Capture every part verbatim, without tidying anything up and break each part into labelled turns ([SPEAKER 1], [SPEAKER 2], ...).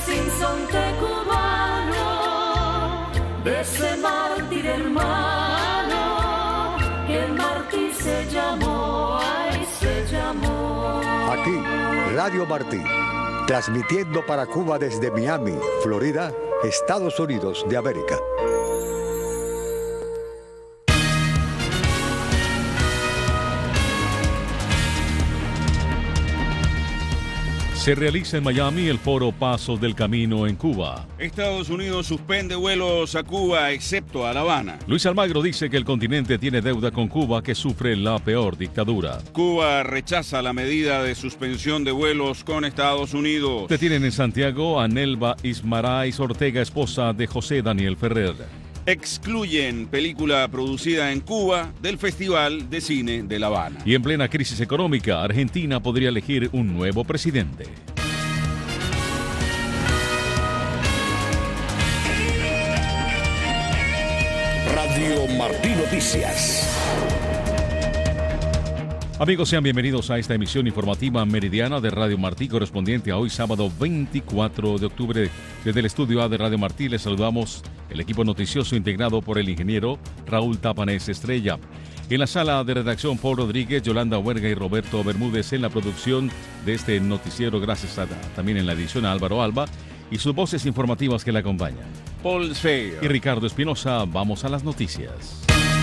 [SPEAKER 1] sinsonte cubano, de ese mártir hermano, que el mártir se llamó, ay, se llamó.
[SPEAKER 2] Aquí, Radio Martí, transmitiendo para Cuba desde Miami, Florida, Estados Unidos de América.
[SPEAKER 3] Se realiza en Miami el foro Pasos del Camino en Cuba.
[SPEAKER 4] Estados Unidos suspende vuelos a Cuba excepto a La Habana.
[SPEAKER 3] Luis Almagro dice que el continente tiene deuda con Cuba, que sufre la peor dictadura.
[SPEAKER 4] Cuba rechaza la medida de suspensión de vuelos con Estados Unidos.
[SPEAKER 3] Detienen en Santiago a Nelva Ismarais Ortega, esposa de José Daniel Ferrer.
[SPEAKER 4] Excluyen película producida en Cuba del Festival de Cine de La Habana.
[SPEAKER 3] Y en plena crisis económica, Argentina podría elegir un nuevo presidente.
[SPEAKER 5] Radio Martí Noticias.
[SPEAKER 3] Amigos, sean bienvenidos a esta emisión informativa meridiana de Radio Martí, correspondiente a hoy sábado veinticuatro de octubre. Desde el estudio A de Radio Martí les saludamos el equipo noticioso integrado por el ingeniero Raúl Tapanés Estrella. En la sala de redacción, Paul Rodríguez, Yolanda Huerga y Roberto Bermúdez en la producción de este noticiero, gracias a, también en la edición a Álvaro Alba y sus voces informativas que la acompañan.
[SPEAKER 4] Paul Sfeir
[SPEAKER 3] y Ricardo Espinosa. Vamos a las noticias.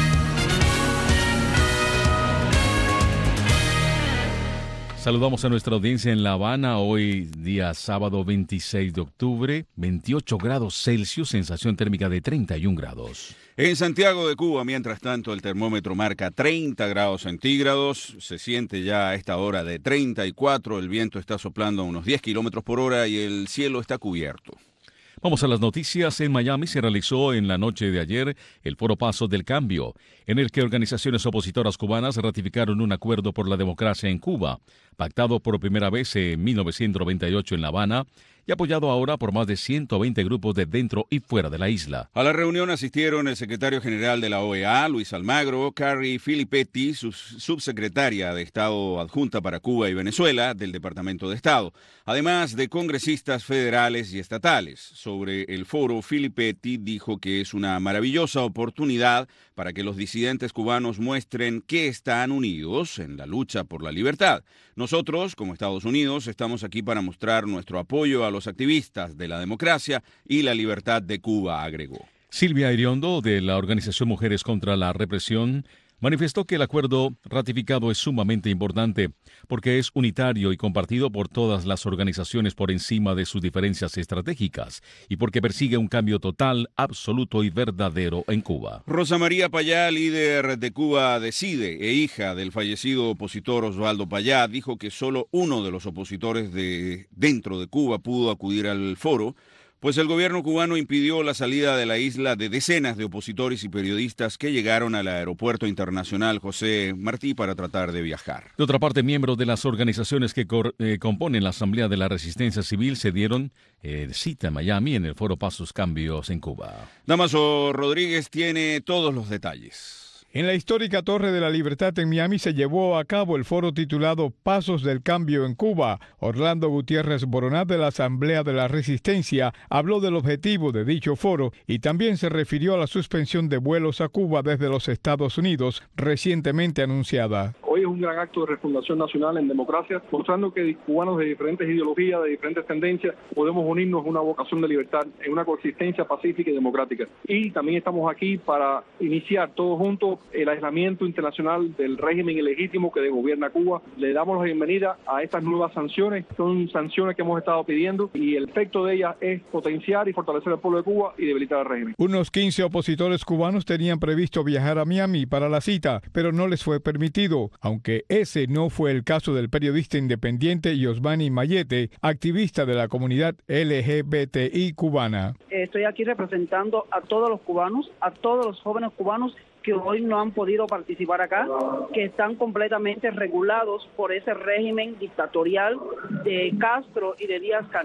[SPEAKER 3] Saludamos a nuestra audiencia en La Habana, hoy día sábado veintiséis de octubre, veintiocho grados Celsius, sensación térmica de treinta y un grados.
[SPEAKER 4] En Santiago de Cuba, mientras tanto, el termómetro marca treinta grados centígrados, se siente ya a esta hora de treinta y cuatro, el viento está soplando a unos diez kilómetros por hora y el cielo está cubierto.
[SPEAKER 3] Vamos a las noticias. En Miami se realizó en la noche de ayer el Foro Pasos del Cambio, en el que organizaciones opositoras cubanas ratificaron un acuerdo por la democracia en Cuba, pactado por primera vez en mil novecientos noventa y ocho en La Habana y apoyado ahora por más de ciento veinte grupos de dentro y fuera de la isla.
[SPEAKER 4] A la reunión asistieron el secretario general de la O E A, Luis Almagro, Carrie Filippetti, su subsecretaria de Estado adjunta para Cuba y Venezuela del Departamento de Estado, además de congresistas federales y estatales. Sobre el foro, Filippetti dijo que es una maravillosa oportunidad para que los disidentes cubanos muestren que están unidos en la lucha por la libertad. Nosotros, como Estados Unidos, estamos aquí para mostrar nuestro apoyo a los activistas de la democracia y la libertad de Cuba, agregó.
[SPEAKER 3] Silvia Iriondo, de la organización Mujeres contra la Represión, manifestó que el acuerdo ratificado es sumamente importante porque es unitario y compartido por todas las organizaciones por encima de sus diferencias estratégicas y porque persigue un cambio total, absoluto y verdadero en Cuba.
[SPEAKER 4] Rosa María Payá, líder de Cuba Decide e hija del fallecido opositor Osvaldo Payá, dijo que solo uno de los opositores de dentro de Cuba pudo acudir al foro, pues el gobierno cubano impidió la salida de la isla de decenas de opositores y periodistas que llegaron al aeropuerto internacional José Martí para tratar de viajar.
[SPEAKER 3] De otra parte, miembros de las organizaciones que cor, eh, componen la Asamblea de la Resistencia Civil se dieron eh, cita en Miami en el Foro Pasos Cambios en Cuba.
[SPEAKER 4] Damaso Rodríguez tiene todos los detalles.
[SPEAKER 6] En la histórica Torre de la Libertad en Miami se llevó a cabo el foro titulado Pasos del Cambio en Cuba. Orlando Gutiérrez Boronat de la Asamblea de la Resistencia habló del objetivo de dicho foro y también se refirió a la suspensión de vuelos a Cuba desde los Estados Unidos recientemente anunciada.
[SPEAKER 7] Hoy es un gran acto de refundación nacional en democracia, mostrando que cubanos de diferentes ideologías, de diferentes tendencias, podemos unirnos en una vocación de libertad, en una coexistencia pacífica y democrática. Y también estamos aquí para iniciar todos juntos el aislamiento internacional del régimen ilegítimo que gobierna Cuba. Le damos la bienvenida a estas nuevas sanciones. Son sanciones que hemos estado pidiendo y el efecto de ellas es potenciar y fortalecer al pueblo de Cuba y debilitar al régimen.
[SPEAKER 6] Unos quince opositores cubanos tenían previsto viajar a Miami para la cita, pero no les fue permitido, aunque ese no fue el caso del periodista independiente Yosmani Mayete, activista de la comunidad L G B T I cubana.
[SPEAKER 8] Estoy aquí representando a todos los cubanos, a todos los jóvenes cubanos que hoy no han podido participar acá, que están completamente regulados por ese régimen dictatorial de Castro y de Díaz-Canel.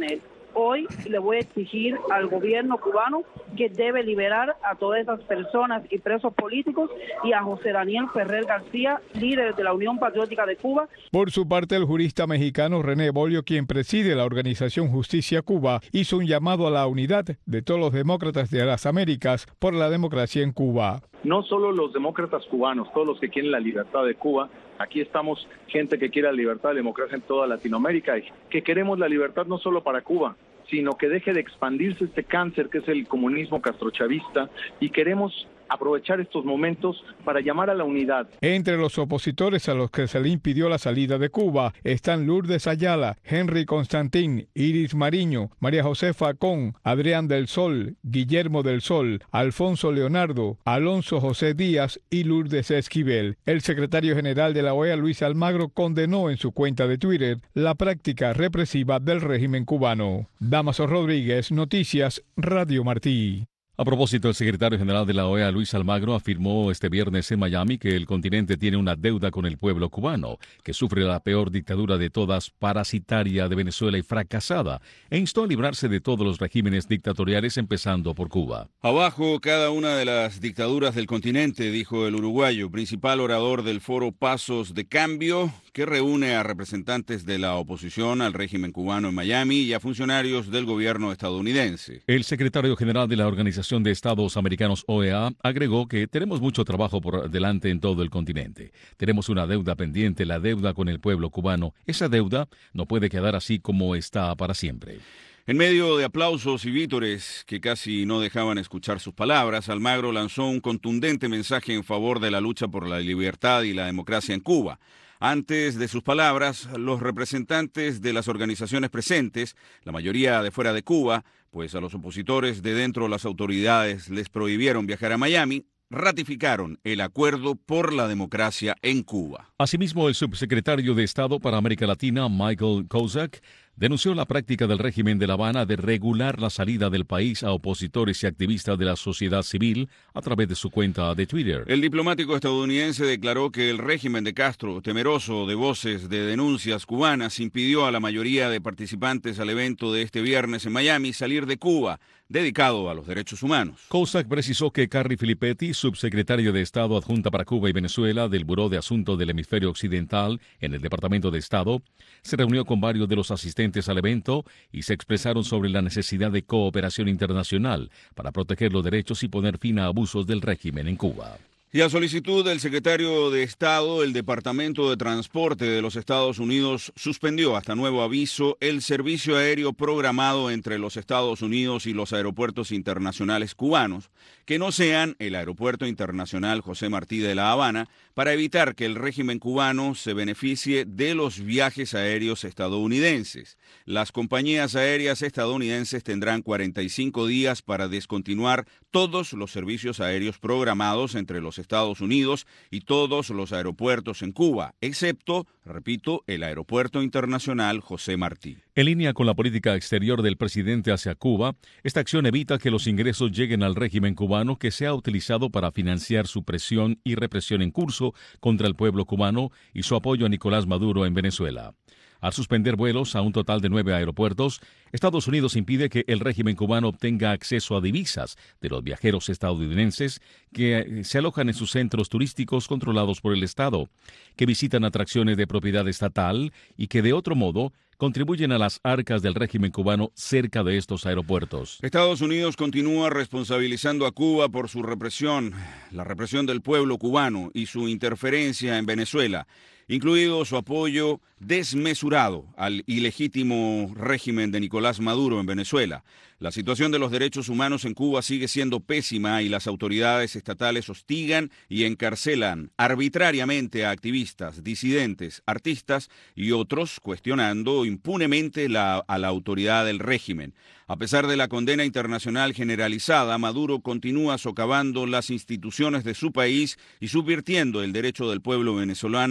[SPEAKER 8] hoy le voy a exigir al gobierno cubano que debe liberar a todas esas personas y presos políticos y a José Daniel Ferrer García, líder de la Unión Patriótica de Cuba.
[SPEAKER 6] Por su parte, el jurista mexicano René Bolio, quien preside la organización Justicia Cuba, hizo un llamado a la unidad de todos los demócratas de las Américas por la democracia en Cuba.
[SPEAKER 7] No solo los demócratas cubanos, todos los que quieren la libertad de Cuba, aquí estamos gente que quiere la libertad, la democracia en toda Latinoamérica y que queremos la libertad no solo para Cuba, sino que deje de expandirse este cáncer que es el comunismo castrochavista y queremos aprovechar estos momentos para llamar a la unidad.
[SPEAKER 6] Entre los opositores a los que se le impidió la salida de Cuba están Lourdes Ayala, Henry Constantín, Iris Mariño, María José Facón, Adrián del Sol, Guillermo del Sol, Alfonso Leonardo, Alonso José Díaz y Lourdes Esquivel. El secretario general de la O E A, Luis Almagro, condenó en su cuenta de Twitter la práctica represiva del régimen cubano. Damaso Rodríguez, Noticias, Radio Martí.
[SPEAKER 3] A propósito, el secretario general de la O E A, Luis Almagro, afirmó este viernes en Miami que el continente tiene una deuda con el pueblo cubano, que sufre la peor dictadura de todas, parasitaria de Venezuela y fracasada, e instó a librarse de todos los regímenes dictatoriales, empezando por Cuba.
[SPEAKER 4] Abajo cada una de las dictaduras del continente, dijo el uruguayo, principal orador del foro Pasos de Cambio, que reúne a representantes de la oposición al régimen cubano en Miami y a funcionarios del gobierno estadounidense.
[SPEAKER 3] El secretario general de la Organización de Estados Americanos O E A agregó que tenemos mucho trabajo por delante en todo el continente. Tenemos una deuda pendiente, la deuda con el pueblo cubano. Esa deuda no puede quedar así como está para siempre.
[SPEAKER 4] En medio de aplausos y vítores que casi no dejaban escuchar sus palabras, Almagro lanzó un contundente mensaje en favor de la lucha por la libertad y la democracia en Cuba. Antes de sus palabras, los representantes de las organizaciones presentes, la mayoría de fuera de Cuba, pues a los opositores de dentro las autoridades les prohibieron viajar a Miami, ratificaron el acuerdo por la democracia en Cuba.
[SPEAKER 3] Asimismo, el subsecretario de Estado para América Latina, Michael Kozak, denunció la práctica del régimen de La Habana de regular la salida del país a opositores y activistas de la sociedad civil a través de su cuenta de Twitter.
[SPEAKER 4] El diplomático estadounidense declaró que el régimen de Castro, temeroso de voces de denuncias cubanas, impidió a la mayoría de participantes al evento de este viernes en Miami salir de Cuba, dedicado a los derechos humanos.
[SPEAKER 3] Kozak precisó que Carrie Filippetti, subsecretario de Estado adjunta para Cuba y Venezuela del Buró de Asuntos del Hemisferio Occidental en el Departamento de Estado, se reunió con varios de los asistentes al evento y se expresaron sobre la necesidad de cooperación internacional para proteger los derechos y poner fin a abusos del régimen en Cuba.
[SPEAKER 4] Y a solicitud del secretario de Estado, el Departamento de Transporte de los Estados Unidos suspendió hasta nuevo aviso el servicio aéreo programado entre los Estados Unidos y los aeropuertos internacionales cubanos, que no sean el Aeropuerto Internacional José Martí de La Habana, para evitar que el régimen cubano se beneficie de los viajes aéreos estadounidenses. Las compañías aéreas estadounidenses tendrán cuarenta y cinco días para descontinuar todos los servicios aéreos programados entre los Estados Unidos y todos los aeropuertos en Cuba, excepto, repito, el Aeropuerto Internacional José Martí.
[SPEAKER 3] En línea con la política exterior del presidente hacia Cuba, esta acción evita que los ingresos lleguen al régimen cubano que se ha utilizado para financiar su presión y represión en curso contra el pueblo cubano y su apoyo a Nicolás Maduro en Venezuela. Al suspender vuelos a un total de nueve aeropuertos, Estados Unidos impide que el régimen cubano obtenga acceso a divisas de los viajeros estadounidenses que se alojan en sus centros turísticos controlados por el Estado, que visitan atracciones de propiedad estatal y que de otro modo contribuyen a las arcas del régimen cubano cerca de estos aeropuertos.
[SPEAKER 4] Estados Unidos continúa responsabilizando a Cuba por su represión, la represión del pueblo cubano y su interferencia en Venezuela, incluido su apoyo desmesurado al ilegítimo régimen de Nicolás Maduro en Venezuela. La situación de los derechos humanos en Cuba sigue siendo pésima y las autoridades estatales hostigan y encarcelan arbitrariamente a activistas, disidentes, artistas y otros, cuestionando impunemente la, a la autoridad del régimen. A pesar de la condena internacional generalizada, Maduro continúa socavando las instituciones de su país y subvirtiendo el derecho del pueblo venezolano a la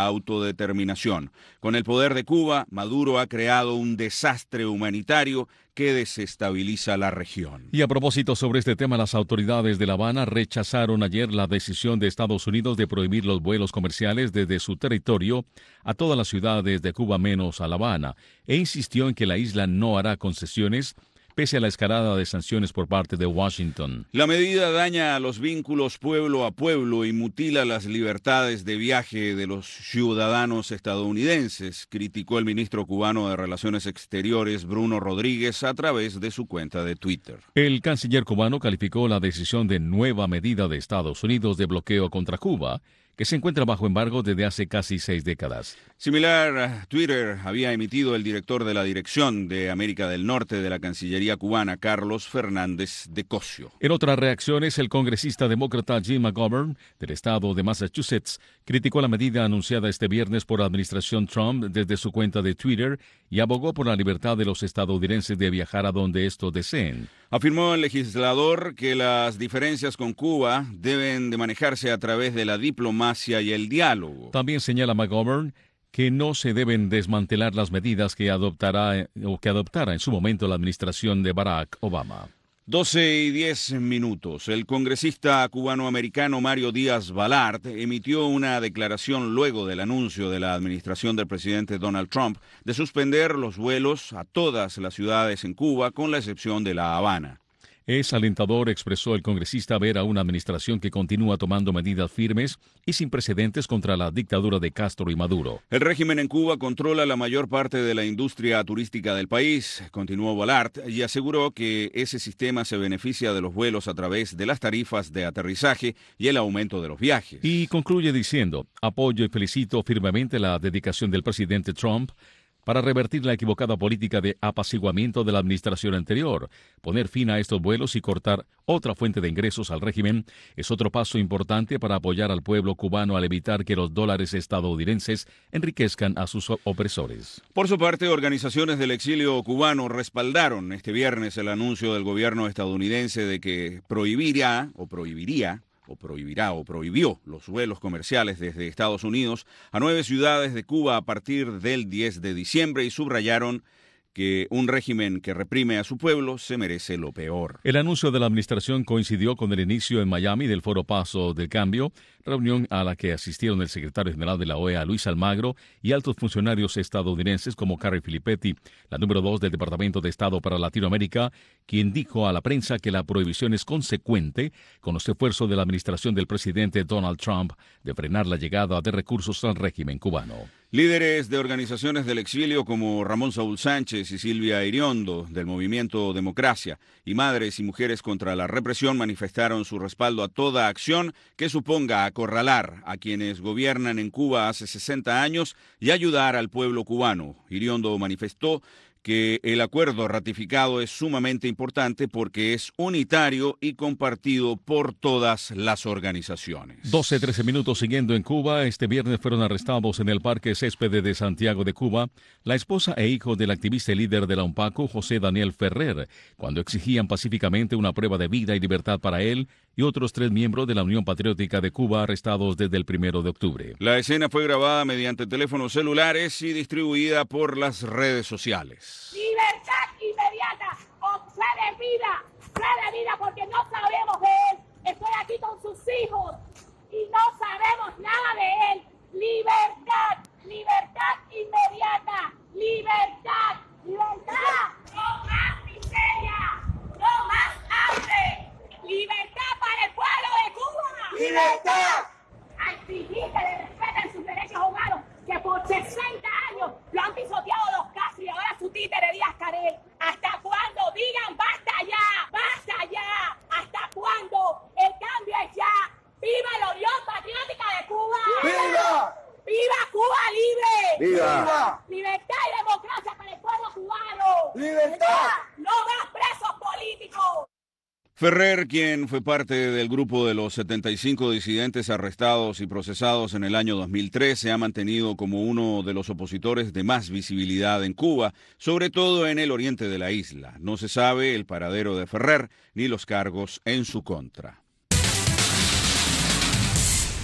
[SPEAKER 4] autodeterminación. Con el poder de Cuba, Maduro ha creado un desastre humanitario que desestabiliza la región.
[SPEAKER 3] Y a propósito sobre este tema, las autoridades de La Habana rechazaron ayer la decisión de Estados Unidos de prohibir los vuelos comerciales desde su territorio a todas las ciudades de Cuba menos a La Habana, e insistió en que la isla no hará concesiones pese a la escalada de sanciones por parte de Washington.
[SPEAKER 4] La medida daña a los vínculos pueblo a pueblo y mutila las libertades de viaje de los ciudadanos estadounidenses, criticó el ministro cubano de Relaciones Exteriores, Bruno Rodríguez, a través de su cuenta de Twitter.
[SPEAKER 3] El canciller cubano calificó la decisión de nueva medida de Estados Unidos de bloqueo contra Cuba, que se encuentra bajo embargo desde hace casi seis décadas.
[SPEAKER 4] Similar, Twitter había emitido el director de la Dirección de América del Norte de la Cancillería cubana, Carlos Fernández de Cosio.
[SPEAKER 3] En otras reacciones, el congresista demócrata Jim McGovern, del estado de Massachusetts, criticó la medida anunciada este viernes por la administración Trump desde su cuenta de Twitter y abogó por la libertad de los estadounidenses de viajar a donde estos deseen.
[SPEAKER 4] Afirmó el legislador que las diferencias con Cuba deben de manejarse a través de la diplomacia y el diálogo.
[SPEAKER 3] También señala McGovern que no se deben desmantelar las medidas que adoptará o que adoptara en su momento la administración de Barack Obama.
[SPEAKER 4] doce y diez minutos. El congresista cubano-americano Mario Díaz Balart emitió una declaración luego del anuncio de la administración del presidente Donald Trump de suspender los vuelos a todas las ciudades en Cuba, con la excepción de La Habana.
[SPEAKER 3] Es alentador, expresó el congresista, ver a una administración que continúa tomando medidas firmes y sin precedentes contra la dictadura de Castro y Maduro.
[SPEAKER 4] El régimen en Cuba controla la mayor parte de la industria turística del país, continuó Balart, y aseguró que ese sistema se beneficia de los vuelos a través de las tarifas de aterrizaje y el aumento de los viajes.
[SPEAKER 3] Y concluye diciendo: apoyo y felicito firmemente la dedicación del presidente Trump para revertir la equivocada política de apaciguamiento de la administración anterior. Poner fin a estos vuelos y cortar otra fuente de ingresos al régimen es otro paso importante para apoyar al pueblo cubano al evitar que los dólares estadounidenses enriquezcan a sus opresores.
[SPEAKER 4] Por su parte, organizaciones del exilio cubano respaldaron este viernes el anuncio del gobierno estadounidense de que prohibirá o prohibiría o prohibirá o prohibió los vuelos comerciales desde Estados Unidos a nueve ciudades de Cuba a partir del diez de diciembre y subrayaron que un régimen que reprime a su pueblo se merece lo peor.
[SPEAKER 3] El anuncio de la administración coincidió con el inicio en Miami del Foro Paso del Cambio, reunión a la que asistieron el secretario general de la O E A, Luis Almagro, y altos funcionarios estadounidenses como Carrie Filipetti, la número dos del Departamento de Estado para Latinoamérica, quien dijo a la prensa que la prohibición es consecuente con los esfuerzos de la administración del presidente Donald Trump de frenar la llegada de recursos al régimen cubano.
[SPEAKER 4] Líderes de organizaciones del exilio como Ramón Saúl Sánchez y Silvia Iriondo del movimiento Democracia y Madres y Mujeres contra la Represión manifestaron su respaldo a toda acción que suponga acorralar a quienes gobiernan en Cuba hace sesenta años y ayudar al pueblo cubano. Iriondo manifestó que el acuerdo ratificado es sumamente importante porque es unitario y compartido por todas las organizaciones.
[SPEAKER 3] doce trece minutos siguiendo en Cuba. Este viernes fueron arrestados en el Parque Céspedes de Santiago de Cuba la esposa e hijo del activista y líder de la UNPACO, José Daniel Ferrer, cuando exigían pacíficamente una prueba de vida y libertad para él y otros tres miembros de la Unión Patriótica de Cuba arrestados desde el primero de octubre.
[SPEAKER 4] La escena fue grabada mediante teléfonos celulares y distribuida por las redes sociales.
[SPEAKER 9] Libertad inmediata o fe de vida, fe de vida, porque no sabemos de él. Estoy aquí con sus hijos y no sabemos nada de él. Libertad, libertad inmediata, libertad, libertad. No más miseria, no más hambre. Libertad para el pueblo de Cuba. Libertad. A exigir que le respeten sus derechos humanos, que por sesenta años lo han pisoteado los Castro y ahora su títere Díaz-Canel. ¿Hasta cuándo? Digan basta ya, basta ya. ¿Hasta cuándo? El cambio es ya. ¡Viva la Unión Patriótica de Cuba! ¡Viva! ¡Viva Cuba libre! ¡Viva! ¡Libertad y democracia para el pueblo cubano! ¡Libertad! ¡No más presos políticos!
[SPEAKER 4] Ferrer, quien fue parte del grupo de los setenta y cinco disidentes arrestados y procesados en el año dos mil tres, se ha mantenido como uno de los opositores de más visibilidad en Cuba, sobre todo en el oriente de la isla. No se sabe el paradero de Ferrer ni los cargos en su contra.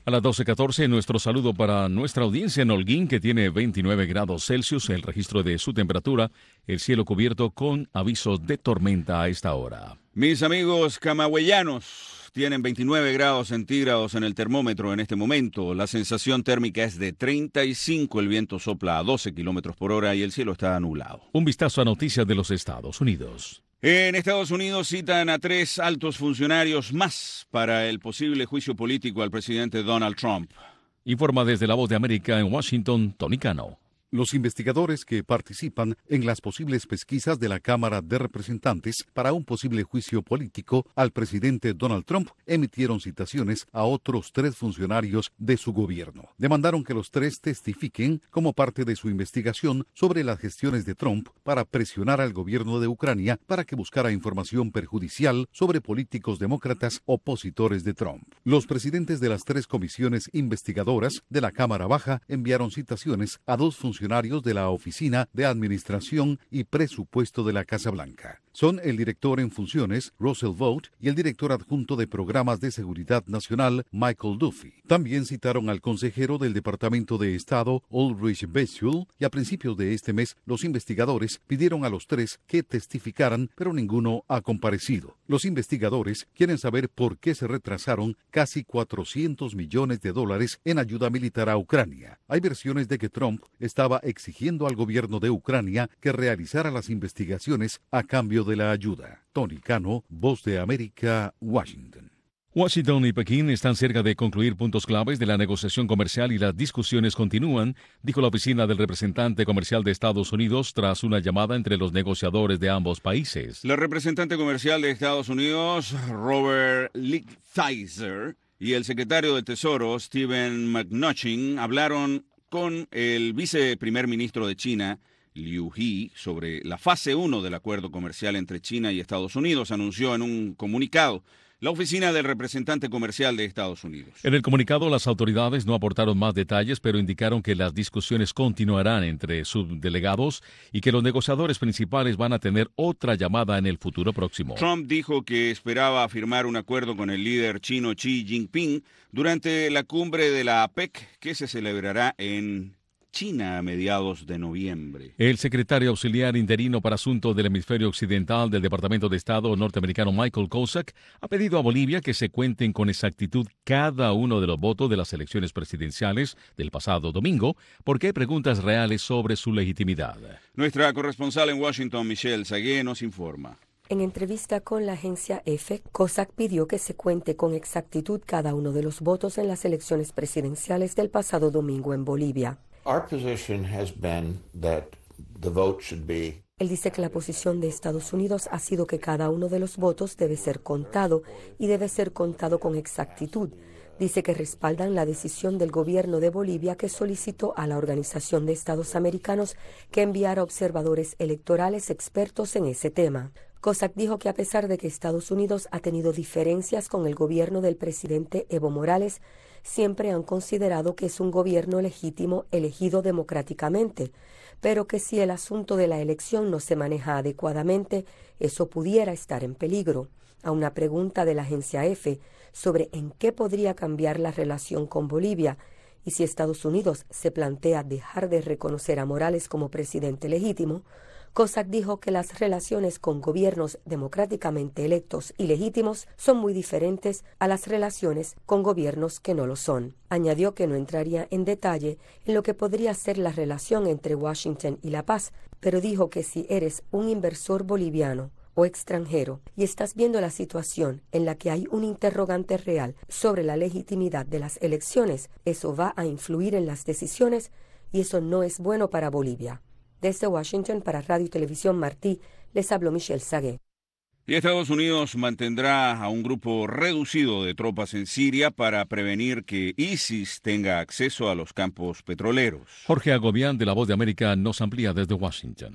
[SPEAKER 3] A las doce catorce, nuestro saludo para nuestra audiencia en Holguín, que tiene veintinueve grados Celsius, el registro de su temperatura, el cielo cubierto con avisos de tormenta a esta hora.
[SPEAKER 4] Mis amigos camagüeyanos tienen veintinueve grados centígrados en el termómetro en este momento. La sensación térmica es de treinta y cinco, el viento sopla a doce kilómetros por hora y el cielo está nublado.
[SPEAKER 3] Un vistazo a noticias de los Estados Unidos.
[SPEAKER 4] En Estados Unidos citan a tres altos funcionarios más para el posible juicio político al presidente Donald Trump.
[SPEAKER 3] Informa desde La Voz de América en Washington, Tony Cano.
[SPEAKER 10] Los investigadores que participan en las posibles pesquisas de la Cámara de Representantes para un posible juicio político al presidente Donald Trump emitieron citaciones a otros tres funcionarios de su gobierno. Demandaron que los tres testifiquen como parte de su investigación sobre las gestiones de Trump para presionar al gobierno de Ucrania para que buscara información perjudicial sobre políticos demócratas opositores de Trump. Los presidentes de las tres comisiones investigadoras de la Cámara Baja enviaron citaciones a dos funcionarios funcionarios de la Oficina de Administración y Presupuesto de la Casa Blanca. Son el director en funciones, Russell Vought, y el director adjunto de Programas de Seguridad Nacional, Michael Duffy. También citaron al consejero del Departamento de Estado, Ulrich Betzul, y a principios de este mes los investigadores pidieron a los tres que testificaran, pero ninguno ha comparecido. Los investigadores quieren saber por qué se retrasaron casi cuatrocientos millones de dólares en ayuda militar a Ucrania. Hay versiones de que Trump estaba exigiendo al gobierno de Ucrania que realizara las investigaciones a cambio de la ayuda. Tony Cano, Voz de América, Washington.
[SPEAKER 3] Washington y Pekín están cerca de concluir puntos claves de la negociación comercial y las discusiones continúan, dijo la oficina del representante comercial de Estados Unidos tras una llamada entre los negociadores de ambos países.
[SPEAKER 4] La representante comercial de Estados Unidos, Robert Lighthizer, y el secretario de Tesoro, Steven Mnuchin, hablaron con el viceprimer ministro de China, Liu He, sobre la fase uno del acuerdo comercial entre China y Estados Unidos, anunció en un comunicado la oficina del representante comercial de Estados Unidos.
[SPEAKER 3] En el comunicado, las autoridades no aportaron más detalles, pero indicaron que las discusiones continuarán entre subdelegados y que los negociadores principales van a tener otra llamada en el futuro próximo.
[SPEAKER 4] Trump dijo que esperaba firmar un acuerdo con el líder chino Xi Jinping durante la cumbre de la APEC, que se celebrará en China a mediados de noviembre.
[SPEAKER 3] El secretario auxiliar interino para asuntos del hemisferio occidental del Departamento de Estado norteamericano Michael Kozak ha pedido a Bolivia que se cuenten con exactitud cada uno de los votos de las elecciones presidenciales del pasado domingo, porque hay preguntas reales sobre su legitimidad.
[SPEAKER 4] Nuestra corresponsal en Washington, Michelle Sagué, nos informa.
[SPEAKER 11] En entrevista con la agencia EFE, Kozak pidió que se cuente con exactitud cada uno de los votos en las elecciones presidenciales del pasado domingo en Bolivia.
[SPEAKER 12] Our position has been that the vote should be.
[SPEAKER 11] Él dice que la posición de Estados Unidos ha sido que cada uno de los votos debe ser contado y debe ser contado con exactitud. Dice que respaldan la decisión del gobierno de Bolivia que solicitó a la Organización de Estados Americanos que enviara observadores electorales expertos en ese tema. Kozak dijo que a pesar de que Estados Unidos ha tenido diferencias con el gobierno del presidente Evo Morales, siempre han considerado que es un gobierno legítimo elegido democráticamente, pero que si el asunto de la elección no se maneja adecuadamente, eso pudiera estar en peligro. A una pregunta de la agencia EFE sobre en qué podría cambiar la relación con Bolivia y si Estados Unidos se plantea dejar de reconocer a Morales como presidente legítimo, Kozak dijo que las relaciones con gobiernos democráticamente electos y legítimos son muy diferentes a las relaciones con gobiernos que no lo son. Añadió que no entraría en detalle en lo que podría ser la relación entre Washington y La Paz, pero dijo que si eres un inversor boliviano o extranjero y estás viendo la situación en la que hay un interrogante real sobre la legitimidad de las elecciones, eso va a influir en las decisiones y eso no es bueno para Bolivia. Desde Washington para Radio y Televisión Martí, les habló Michelle Sagué.
[SPEAKER 4] Y Estados Unidos mantendrá a un grupo reducido de tropas en Siria para prevenir que ISIS tenga acceso a los campos petroleros.
[SPEAKER 3] Jorge Agobián, de La Voz de América, nos amplía desde Washington.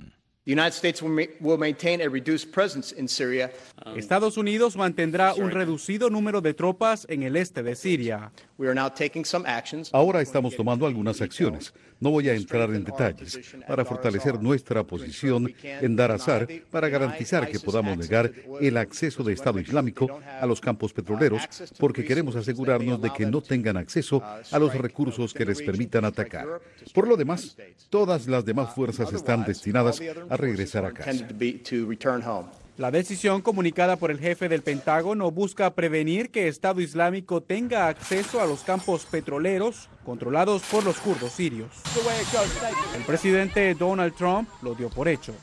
[SPEAKER 13] Estados Unidos mantendrá un reducido número de tropas en el este de Siria.
[SPEAKER 10] Ahora estamos tomando algunas acciones. No voy a entrar en detalles para fortalecer nuestra posición en Dar Azar para garantizar que podamos negar el acceso de Estado Islámico a los campos petroleros porque queremos asegurarnos de que no tengan acceso a los recursos que les permitan atacar. Por lo demás, todas las demás fuerzas están destinadas a regresar a casa.
[SPEAKER 13] La decisión comunicada por el jefe del Pentágono busca prevenir que Estado Islámico tenga acceso a los campos petroleros controlados por los kurdos sirios. El presidente Donald Trump lo dio por hecho.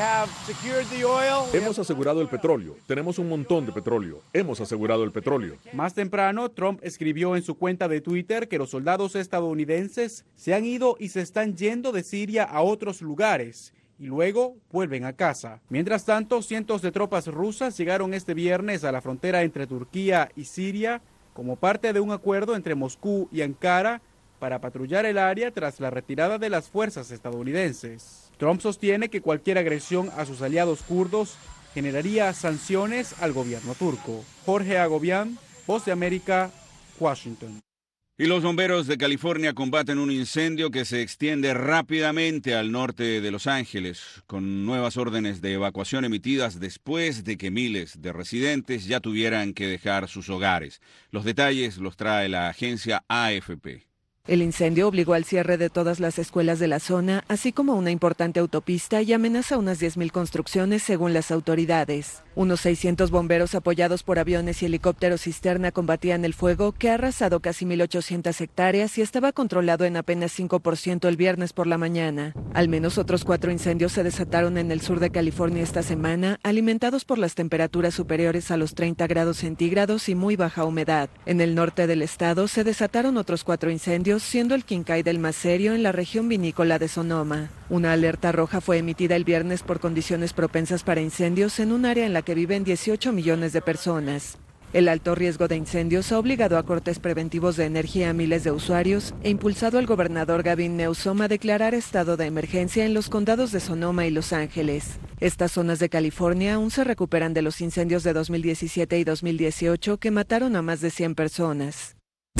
[SPEAKER 14] Hemos asegurado el petróleo. Tenemos un montón de petróleo. Hemos asegurado el petróleo.
[SPEAKER 13] Más temprano, Trump escribió en su cuenta de Twitter que los soldados estadounidenses se han ido y se están yendo de Siria a otros lugares y luego vuelven a casa. Mientras tanto, cientos de tropas rusas llegaron este viernes a la frontera entre Turquía y Siria como parte de un acuerdo entre Moscú y Ankara para patrullar el área tras la retirada de las fuerzas estadounidenses. Trump sostiene que cualquier agresión a sus aliados kurdos generaría sanciones al gobierno turco. Jorge Agobián, Voz de América, Washington.
[SPEAKER 4] Y los bomberos de California combaten un incendio que se extiende rápidamente al norte de Los Ángeles, con nuevas órdenes de evacuación emitidas después de que miles de residentes ya tuvieran que dejar sus hogares. Los detalles los trae la agencia A F P.
[SPEAKER 15] El incendio obligó al cierre de todas las escuelas de la zona, así como una importante autopista y amenaza unas diez mil construcciones según las autoridades. Unos seiscientos bomberos apoyados por aviones y helicópteros cisterna combatían el fuego que ha arrasado casi mil ochocientas hectáreas y estaba controlado en apenas cinco por ciento el viernes por la mañana. Al menos otros cuatro incendios se desataron en el sur de California esta semana, alimentados por las temperaturas superiores a los treinta grados centígrados y muy baja humedad. En el norte del estado se desataron otros cuatro incendios, siendo el Quincay el más serio en la región vinícola de Sonoma. Una alerta roja fue emitida el viernes por condiciones propensas para incendios en un área en la que viven dieciocho millones de personas. El alto riesgo de incendios ha obligado a cortes preventivos de energía a miles de usuarios e impulsado al gobernador Gavin Newsom a declarar estado de emergencia en los condados de Sonoma y Los Ángeles. Estas zonas de California aún se recuperan de los incendios de dos mil diecisiete y dos mil dieciocho que mataron a más de cien personas.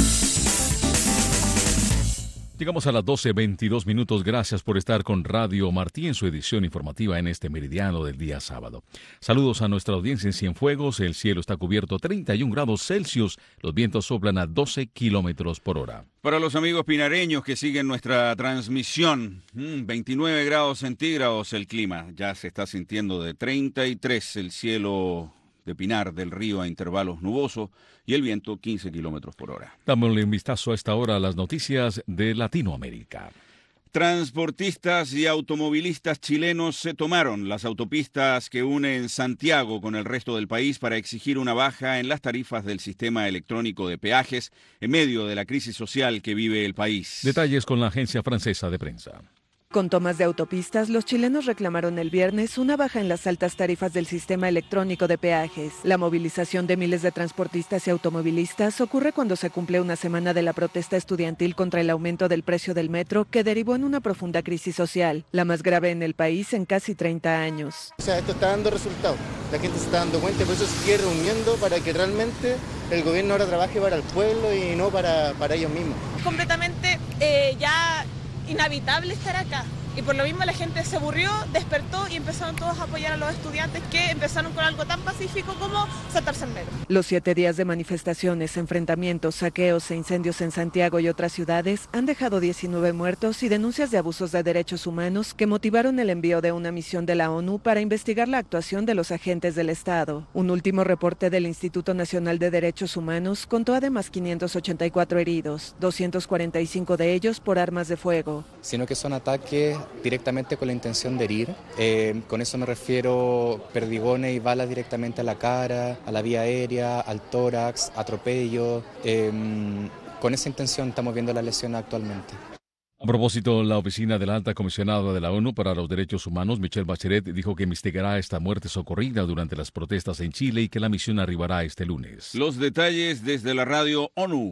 [SPEAKER 3] Llegamos a las doce veintidós minutos. Gracias por estar con Radio Martí en su edición informativa en este meridiano del día sábado. Saludos a nuestra audiencia en Cienfuegos. El cielo está cubierto treinta y un grados Celsius. Los vientos soplan a doce kilómetros por hora.
[SPEAKER 4] Para los amigos pinareños que siguen nuestra transmisión, veintinueve grados centígrados el clima. Ya se está sintiendo de treinta y tres el cielo de Pinar del Río a intervalos nubosos y el viento quince kilómetros por hora.
[SPEAKER 3] Dámosle un vistazo a esta hora a las noticias de Latinoamérica.
[SPEAKER 4] Transportistas y automovilistas chilenos se tomaron las autopistas que unen Santiago con el resto del país para exigir una baja en las tarifas del sistema electrónico de peajes en medio de la crisis social que vive el país.
[SPEAKER 3] Detalles con la agencia francesa de prensa.
[SPEAKER 15] Con tomas de autopistas, los chilenos reclamaron el viernes una baja en las altas tarifas del sistema electrónico de peajes. La movilización de miles de transportistas y automovilistas ocurre cuando se cumple una semana de la protesta estudiantil contra el aumento del precio del metro que derivó en una profunda crisis social, la más grave en el país en casi treinta años.
[SPEAKER 16] O sea, esto está dando resultados. La gente se está dando cuenta y por eso se sigue reuniendo para que realmente el gobierno ahora trabaje para el pueblo y no para, para ellos mismos.
[SPEAKER 17] Completamente eh, ya... inhabitable estar acá y por lo mismo la gente se aburrió, despertó y empezaron todos a apoyar a los estudiantes que empezaron con algo tan pacífico como saltarse el metro.
[SPEAKER 15] Los siete días de manifestaciones, enfrentamientos, saqueos e incendios en Santiago y otras ciudades han dejado diecinueve muertos y denuncias de abusos de derechos humanos que motivaron el envío de una misión de la ONU para investigar la actuación de los agentes del Estado. Un último reporte del Instituto Nacional de Derechos Humanos contó además quinientos ochenta y cuatro heridos, doscientos cuarenta y cinco de ellos por armas de fuego.
[SPEAKER 18] Sino que son ataques directamente con la intención de herir. Eh, con eso me refiero perdigones y balas directamente a la cara, a la vía aérea, al tórax, atropello. Eh, con esa intención estamos viendo la lesión actualmente.
[SPEAKER 3] A propósito, la oficina de la alta comisionada de la ONU para los Derechos Humanos, Michelle Bachelet, dijo que investigará esta muerte socorrida durante las protestas en Chile y que la misión arribará este lunes.
[SPEAKER 4] Los detalles desde la radio ONU.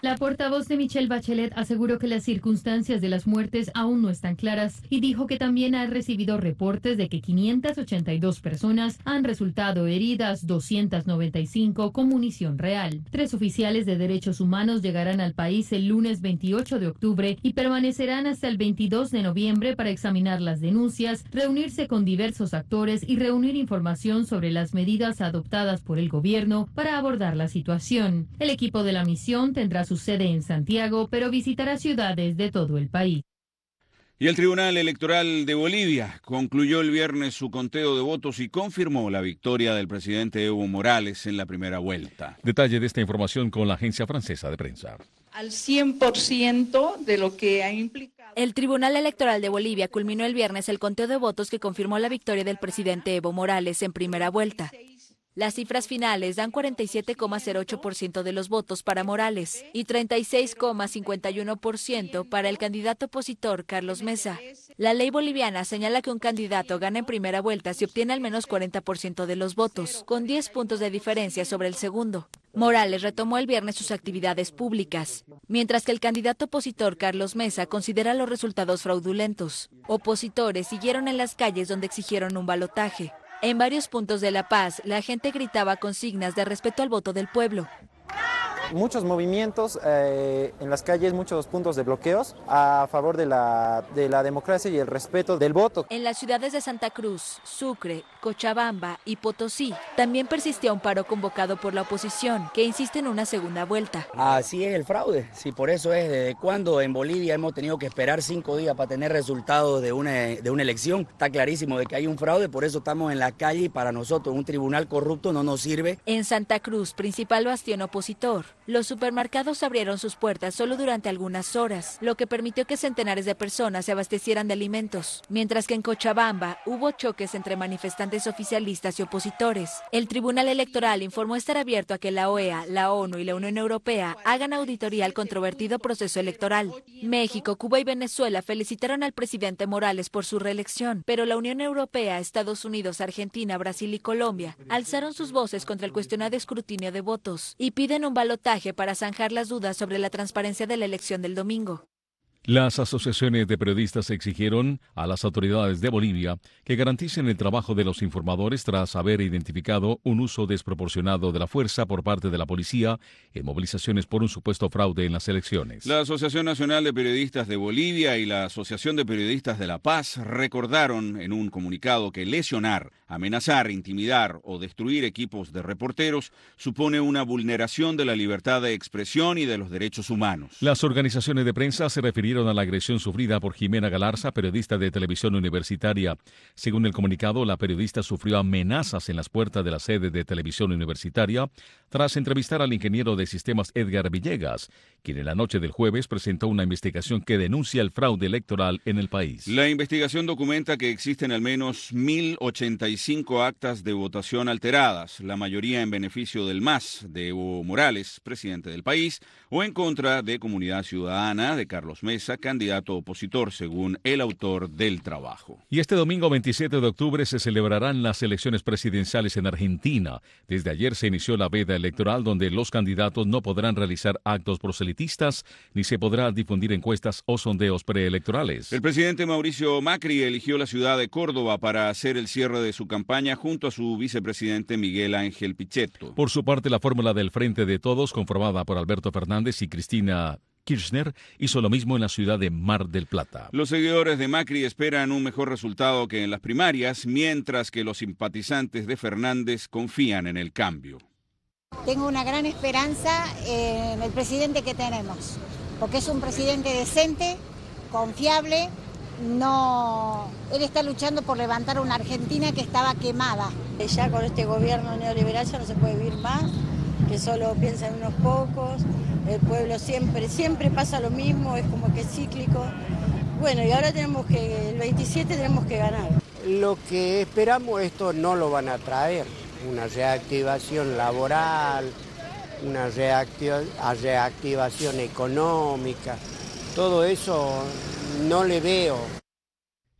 [SPEAKER 19] La portavoz de Michelle Bachelet aseguró que las circunstancias de las muertes aún no están claras y dijo que también ha recibido reportes de que quinientas ochenta y dos personas han resultado heridas, doscientas noventa y cinco con munición real. Tres oficiales de derechos humanos llegarán al país el lunes veintiocho de octubre y permanecerán hasta el veintidós de noviembre para examinar las denuncias, reunirse con diversos actores y reunir información sobre las medidas adoptadas por el gobierno para abordar la situación. El equipo de la misión tendrá su sede en Santiago, pero visitará ciudades de todo el país.
[SPEAKER 4] Y el Tribunal Electoral de Bolivia concluyó el viernes su conteo de votos y confirmó la victoria del presidente Evo Morales en la primera vuelta.
[SPEAKER 3] Detalle de esta información con la agencia francesa de prensa.
[SPEAKER 20] Al cien por ciento de lo que ha implicado.
[SPEAKER 21] El Tribunal Electoral de Bolivia culminó el viernes el conteo de votos que confirmó la victoria del presidente Evo Morales en primera vuelta. Las cifras finales dan cuarenta y siete coma cero ocho por ciento de los votos para Morales y treinta y seis coma cincuenta y uno por ciento para el candidato opositor Carlos Mesa. La ley boliviana señala que un candidato gana en primera vuelta si obtiene al menos cuarenta por ciento de los votos, con diez puntos de diferencia sobre el segundo. Morales retomó el viernes sus actividades públicas, mientras que el candidato opositor Carlos Mesa considera los resultados fraudulentos. Opositores siguieron en las calles donde exigieron un balotaje. En varios puntos de La Paz, la gente gritaba consignas de respeto al voto del pueblo.
[SPEAKER 22] Muchos movimientos eh, en las calles, muchos puntos de bloqueos a favor de la, de la democracia y el respeto del voto.
[SPEAKER 21] En las ciudades de Santa Cruz, Sucre, Cochabamba y Potosí también persistía un paro convocado por la oposición, que insiste en una segunda vuelta.
[SPEAKER 23] Así es el fraude, sí, por eso es desde cuando en Bolivia hemos tenido que esperar cinco días para tener resultados de una, de una elección. Está clarísimo de que hay un fraude, por eso estamos en la calle y para nosotros un tribunal corrupto no nos sirve.
[SPEAKER 21] En Santa Cruz, principal bastión opositor, los supermercados abrieron sus puertas solo durante algunas horas, lo que permitió que centenares de personas se abastecieran de alimentos, mientras que en Cochabamba hubo choques entre manifestantes oficialistas y opositores. El Tribunal Electoral informó estar abierto a que la O E A, la ONU y la Unión Europea hagan auditoría al controvertido proceso electoral. México, Cuba y Venezuela felicitaron al presidente Morales por su reelección, pero la Unión Europea, Estados Unidos, Argentina, Brasil y Colombia alzaron sus voces contra el cuestionado escrutinio de votos y piden un balotaje para zanjar las dudas sobre la transparencia de la elección del domingo.
[SPEAKER 3] Las asociaciones de periodistas exigieron a las autoridades de Bolivia que garanticen el trabajo de los informadores tras haber identificado un uso desproporcionado de la fuerza por parte de la policía en movilizaciones por un supuesto fraude en las elecciones.
[SPEAKER 4] La Asociación Nacional de Periodistas de Bolivia y la Asociación de Periodistas de La Paz recordaron en un comunicado que lesionar, amenazar, intimidar o destruir equipos de reporteros supone una vulneración de la libertad de expresión y de los derechos humanos.
[SPEAKER 3] Las organizaciones de prensa se refirieron a la agresión sufrida por Jimena Galarza, periodista de televisión universitaria. Según el comunicado, la periodista sufrió amenazas en las puertas de la sede de televisión universitaria tras entrevistar al ingeniero de sistemas Edgar Villegas, quien en la noche del jueves presentó una investigación que denuncia el fraude electoral en el país.
[SPEAKER 4] La investigación documenta que existen al menos mil ochenta y cinco actas de votación alteradas, la mayoría en beneficio del M A S de Evo Morales, presidente del país, o en contra de Comunidad Ciudadana de Carlos Mesa, candidato opositor, según el autor del trabajo.
[SPEAKER 3] Y este domingo veintisiete de octubre se celebrarán las elecciones presidenciales en Argentina. Desde ayer se inició la veda electoral, donde los candidatos no podrán realizar actos proselitistas ni se podrá difundir encuestas o sondeos preelectorales.
[SPEAKER 4] El presidente Mauricio Macri eligió la ciudad de Córdoba para hacer el cierre de su campaña junto a su vicepresidente Miguel Ángel Pichetto.
[SPEAKER 3] Por su parte, la fórmula del Frente de Todos, conformada por Alberto Fernández y Cristina Kirchner, hizo lo mismo en la ciudad de Mar del Plata.
[SPEAKER 4] Los seguidores de Macri esperan un mejor resultado que en las primarias, mientras que los simpatizantes de Fernández confían en el cambio.
[SPEAKER 24] Tengo una gran esperanza en el presidente que tenemos, porque es un presidente decente, confiable. No, él está luchando por levantar una Argentina que estaba quemada.
[SPEAKER 25] Ya con este gobierno neoliberal ya no se puede vivir más, que solo piensa en unos pocos. El pueblo siempre, siempre pasa lo mismo, es como que es cíclico. Bueno, y ahora tenemos que, el veintisiete tenemos que ganar.
[SPEAKER 26] Lo que esperamos, esto no lo van a traer, una reactivación laboral, una reactiva, reactivación económica, todo eso no le veo.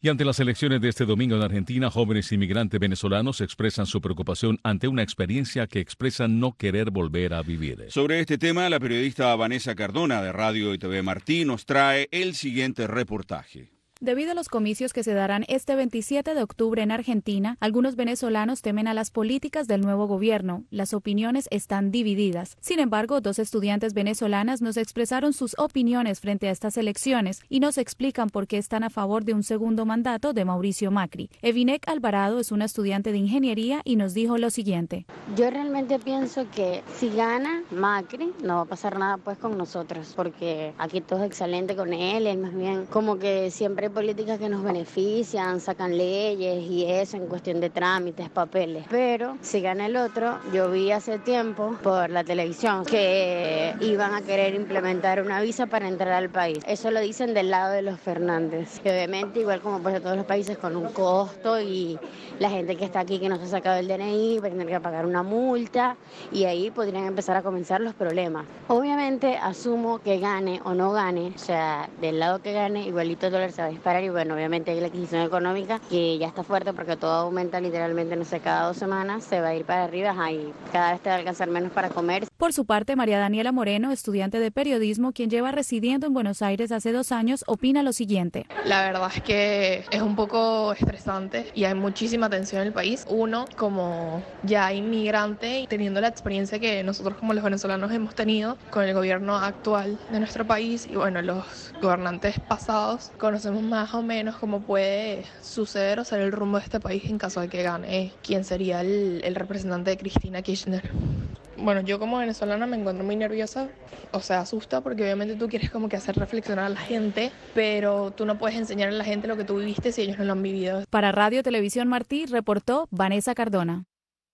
[SPEAKER 3] Y ante las elecciones de este domingo en Argentina, jóvenes inmigrantes venezolanos expresan su preocupación ante una experiencia que expresan no querer volver a vivir.
[SPEAKER 4] Sobre este tema, la periodista Vanessa Cardona de Radio y T V Martí nos trae el siguiente reportaje.
[SPEAKER 1] Debido a los comicios que se darán este veintisiete de octubre en Argentina, algunos venezolanos temen a las políticas del nuevo gobierno. Las opiniones están divididas. Sin embargo, dos estudiantes venezolanas nos expresaron sus opiniones frente a estas elecciones y nos explican por qué están a favor de un segundo mandato de Mauricio Macri. Evinek Alvarado es una estudiante de ingeniería y nos dijo lo siguiente.
[SPEAKER 2] Yo realmente pienso que si gana Macri, no va a pasar nada pues con nosotros, porque aquí todo es excelente con él, él más bien como que siempre políticas que nos benefician, sacan leyes y eso en cuestión de trámites, papeles. Pero si gana el otro, yo vi hace tiempo por la televisión que iban a querer implementar una visa para entrar al país. Eso lo dicen del lado de los Fernández. Y obviamente, igual como pues de todos los países, con un costo y la gente que está aquí que no se ha sacado el D N I va a tener que pagar una multa y ahí podrían empezar a comenzar los problemas. Obviamente, asumo que gane o no gane, o sea, del lado que gane, igualito el dólar se va a disparar y bueno, obviamente hay la adquisición económica que ya está fuerte porque todo aumenta literalmente, no sé, cada dos semanas se va a ir para arriba y cada vez te va a alcanzar menos para comer.
[SPEAKER 1] Por su parte, María Daniela Moreno, estudiante de periodismo, quien lleva residiendo en Buenos Aires hace dos años, opina lo siguiente.
[SPEAKER 5] La verdad es que es un poco estresante y hay muchísima tensión en el país. Uno, como ya inmigrante, teniendo la experiencia que nosotros como los venezolanos hemos tenido con el gobierno actual de nuestro país y bueno, los gobernantes pasados, conocemos más o menos cómo puede suceder o ser el rumbo de este país en caso de que gane quién sería el, el representante de Cristina Kirchner. Bueno, yo como venezolana me encuentro muy nerviosa, o sea, asusta porque obviamente tú quieres como que hacer reflexionar a la gente, pero tú no puedes enseñar a la gente lo que tú viviste si ellos no lo han vivido.
[SPEAKER 1] Para Radio Televisión Martí, reportó Vanessa Cardona.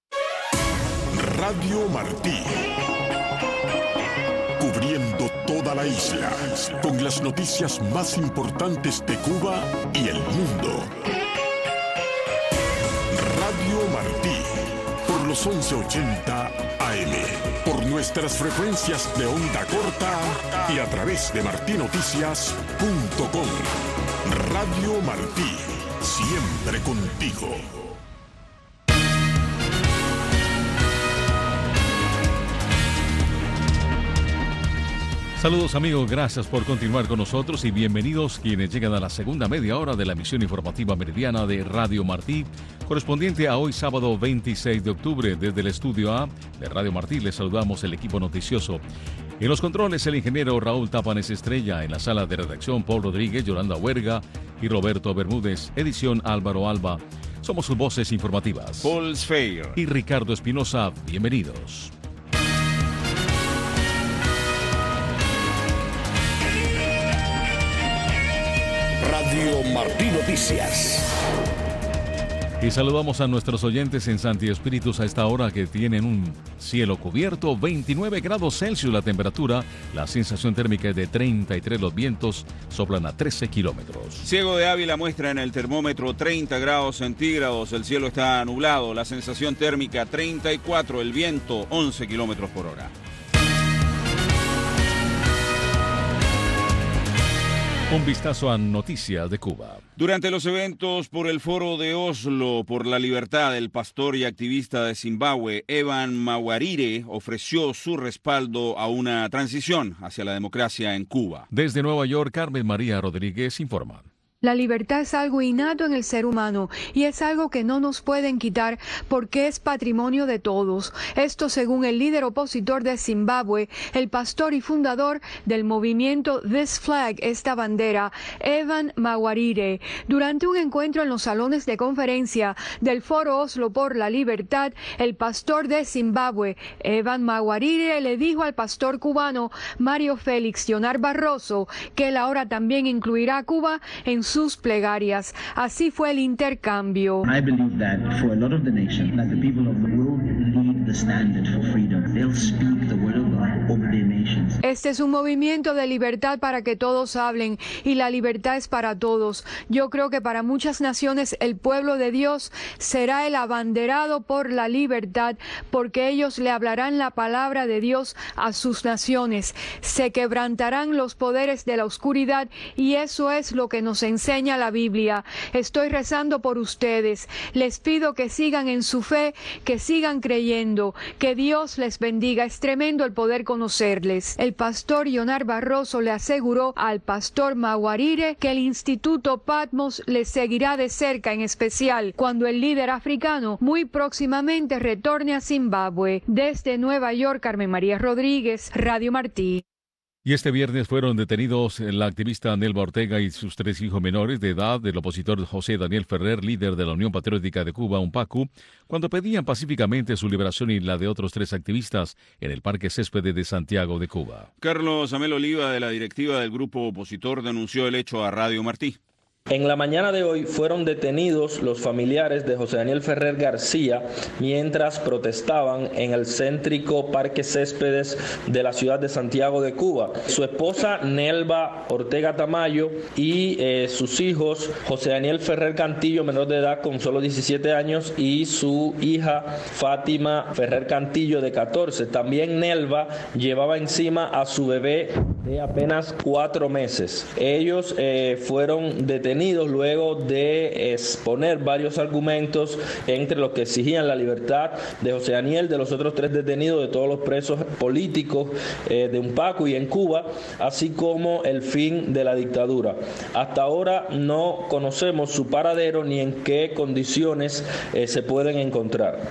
[SPEAKER 6] Radio Martí. Cubriendo toda la isla, con las noticias más importantes de Cuba y el mundo. Radio Martí, por los once ochenta A M, por nuestras frecuencias de onda corta y a través de martinoticias punto com. Radio Martí, siempre contigo.
[SPEAKER 3] Saludos amigos, gracias por continuar con nosotros y bienvenidos quienes llegan a la segunda media hora de la emisión informativa meridiana de Radio Martí, correspondiente a hoy sábado veintiséis de octubre. Desde el estudio A de Radio Martí les saludamos el equipo noticioso. En los controles el ingeniero Raúl Tapanes Estrella, en la sala de redacción Paul Rodríguez, Yolanda Huerga y Roberto Bermúdez, edición Álvaro Alba. Somos sus voces informativas.
[SPEAKER 4] Paul Sfeir
[SPEAKER 3] y Ricardo Espinosa, bienvenidos.
[SPEAKER 6] Radio Martí Noticias.
[SPEAKER 3] Y saludamos a nuestros oyentes en Santi Espíritus a esta hora que tienen un cielo cubierto, veintinueve grados Celsius la temperatura, la sensación térmica es de treinta y tres, los vientos soplan a trece kilómetros.
[SPEAKER 4] Ciego de Ávila muestra en el termómetro treinta grados centígrados, el cielo está nublado, la sensación térmica treinta y cuatro, el viento once kilómetros por hora.
[SPEAKER 3] Un vistazo a noticias de Cuba.
[SPEAKER 4] Durante los eventos por el Foro de Oslo por la Libertad, el pastor y activista de Zimbabue, Evan Mawarire, ofreció su respaldo a una transición hacia la democracia en Cuba.
[SPEAKER 3] Desde Nueva York, Carmen María Rodríguez informa.
[SPEAKER 7] La libertad es algo innato en el ser humano y es algo que no nos pueden quitar porque es patrimonio de todos. Esto según el líder opositor de Zimbabue, el pastor y fundador del movimiento This Flag, esta bandera, Evan Mawarire. Durante un encuentro en los salones de conferencia del Foro Oslo por la Libertad, el pastor de Zimbabue, Evan Mawarire, le dijo al pastor cubano Mario Félix Jonar Barroso que él ahora también incluirá a Cuba en sus plegarias. Así fue el intercambio.
[SPEAKER 8] I believe that for a lot of the nation, that the people of the world lead the standard for freedom. They'll speak the word of God.
[SPEAKER 7] Este es un movimiento de libertad para que todos hablen, y la libertad es para todos. Yo creo que para muchas naciones el pueblo de Dios será el abanderado por la libertad, porque ellos le hablarán la palabra de Dios a sus naciones. Se quebrantarán los poderes de la oscuridad, y eso es lo que nos enseña la Biblia. Estoy rezando por ustedes. Les pido que sigan en su fe, que sigan creyendo, que Dios les bendiga. Es tremendo el poder conocerles. El pastor Yonar Barroso le aseguró al pastor Mawarire que el Instituto Patmos les seguirá de cerca, en especial cuando el líder africano muy próximamente retorne a Zimbabue. Desde Nueva York, Carmen María Rodríguez, Radio Martí.
[SPEAKER 3] Y este viernes fueron detenidos la activista Nelva Ortega y sus tres hijos menores de edad del opositor José Daniel Ferrer, líder de la Unión Patriótica de Cuba, UNPACU, cuando pedían pacíficamente su liberación y la de otros tres activistas en el Parque Céspedes de Santiago de Cuba.
[SPEAKER 4] Carlos Amel Oliva, de la directiva del grupo opositor, denunció el hecho a Radio Martí.
[SPEAKER 8] En la mañana de hoy fueron detenidos los familiares de José Daniel Ferrer García mientras protestaban en el céntrico Parque Céspedes de la ciudad de Santiago de Cuba. Su esposa Nelva Ortega Tamayo y eh, sus hijos José Daniel Ferrer Cantillo, menor de edad con solo diecisiete años, y su hija Fátima Ferrer Cantillo de catorce. También Nelva llevaba encima a su bebé de apenas cuatro meses. Ellos eh, fueron detenidos luego de exponer varios argumentos, entre los que exigían la libertad de José Daniel, de los otros tres detenidos, de todos los presos políticos eh, de UNPACU y en Cuba, así como el fin de la dictadura. Hasta ahora no conocemos su paradero ni en qué condiciones eh, se pueden encontrar.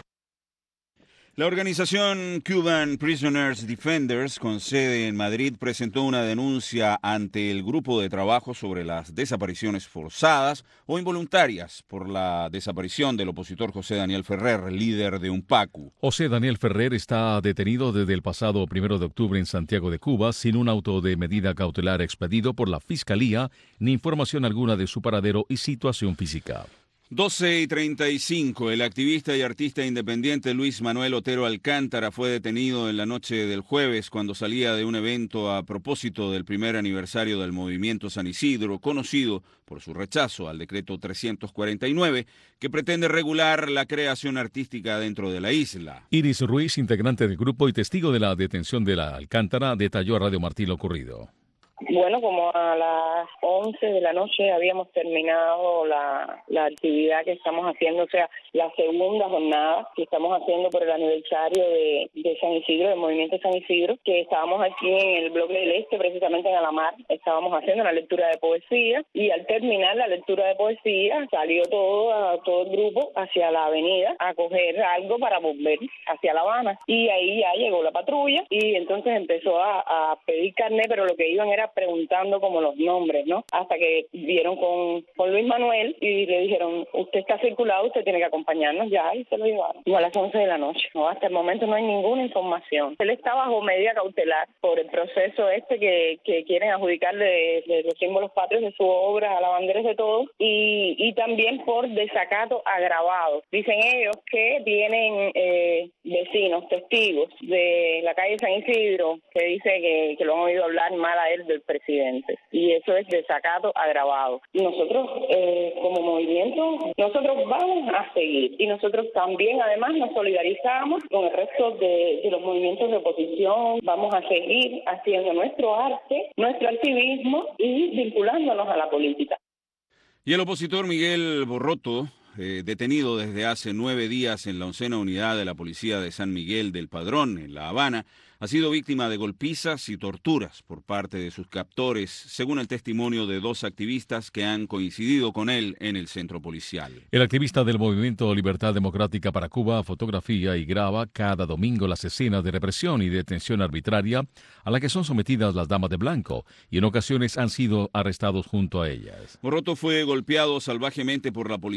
[SPEAKER 4] La organización Cuban Prisoners Defenders, con sede en Madrid, presentó una denuncia ante el Grupo de Trabajo sobre las desapariciones forzadas o involuntarias por la desaparición del opositor José Daniel Ferrer, líder de UNPACU.
[SPEAKER 3] José Daniel Ferrer está detenido desde el pasado primero de octubre en Santiago de Cuba sin un auto de medida cautelar expedido por la Fiscalía ni información alguna de su paradero y situación física.
[SPEAKER 4] doce y treinta y cinco, el activista y artista independiente Luis Manuel Otero Alcántara fue detenido en la noche del jueves cuando salía de un evento a propósito del primer aniversario del movimiento San Isidro, conocido por su rechazo al decreto trescientos cuarenta y nueve, que pretende regular la creación artística dentro de la isla.
[SPEAKER 3] Iris Ruiz, integrante del grupo y testigo de la detención de la Alcántara, detalló a Radio Martí lo ocurrido.
[SPEAKER 9] Bueno, como a las once de la noche habíamos terminado la, la actividad que estamos haciendo, o sea, la segunda jornada que estamos haciendo por el aniversario de, de San Isidro, del movimiento San Isidro, que estábamos aquí en el bloque del Este, precisamente en Alamar, estábamos haciendo una lectura de poesía, y al terminar la lectura de poesía salió todo, a, todo el grupo hacia la avenida a coger algo para volver hacia La Habana, y ahí ya llegó la patrulla y entonces empezó a, a pedir carnet, pero lo que iban era preguntando como los nombres, ¿no? Hasta que vieron con, con Luis Manuel y le dijeron, usted está circulado, usted tiene que acompañarnos ya, y se lo llevaron. No, a las once de la noche. No, hasta el momento no hay ninguna información. Él está bajo medida cautelar por el proceso este que, que quieren adjudicarle de, de los símbolos patrios de su obra a la bandera de todos, y, y también por desacato agravado. Dicen ellos que tienen eh, vecinos, testigos de la calle San Isidro, que dice que, que lo han oído hablar mal a él del presidente, y eso es desacato agravado. Y nosotros eh, como movimiento, nosotros vamos a seguir, y nosotros también además nos solidarizamos con el resto de, de los movimientos de oposición. Vamos a seguir haciendo nuestro arte, nuestro activismo y vinculándonos a la política.
[SPEAKER 4] Y el opositor Miguel Borroto, eh, detenido desde hace nueve días en la oncena unidad de la policía de San Miguel del Padrón, en La Habana, ha sido víctima de golpizas y torturas por parte de sus captores, según el testimonio de dos activistas que han coincidido con él en el centro policial.
[SPEAKER 3] El activista del Movimiento Libertad Democrática para Cuba fotografía y graba cada domingo las escenas de represión y detención arbitraria a la que son sometidas las damas de blanco, y en ocasiones han sido arrestados junto a ellas.
[SPEAKER 4] Borroto fue golpeado salvajemente por la policía durante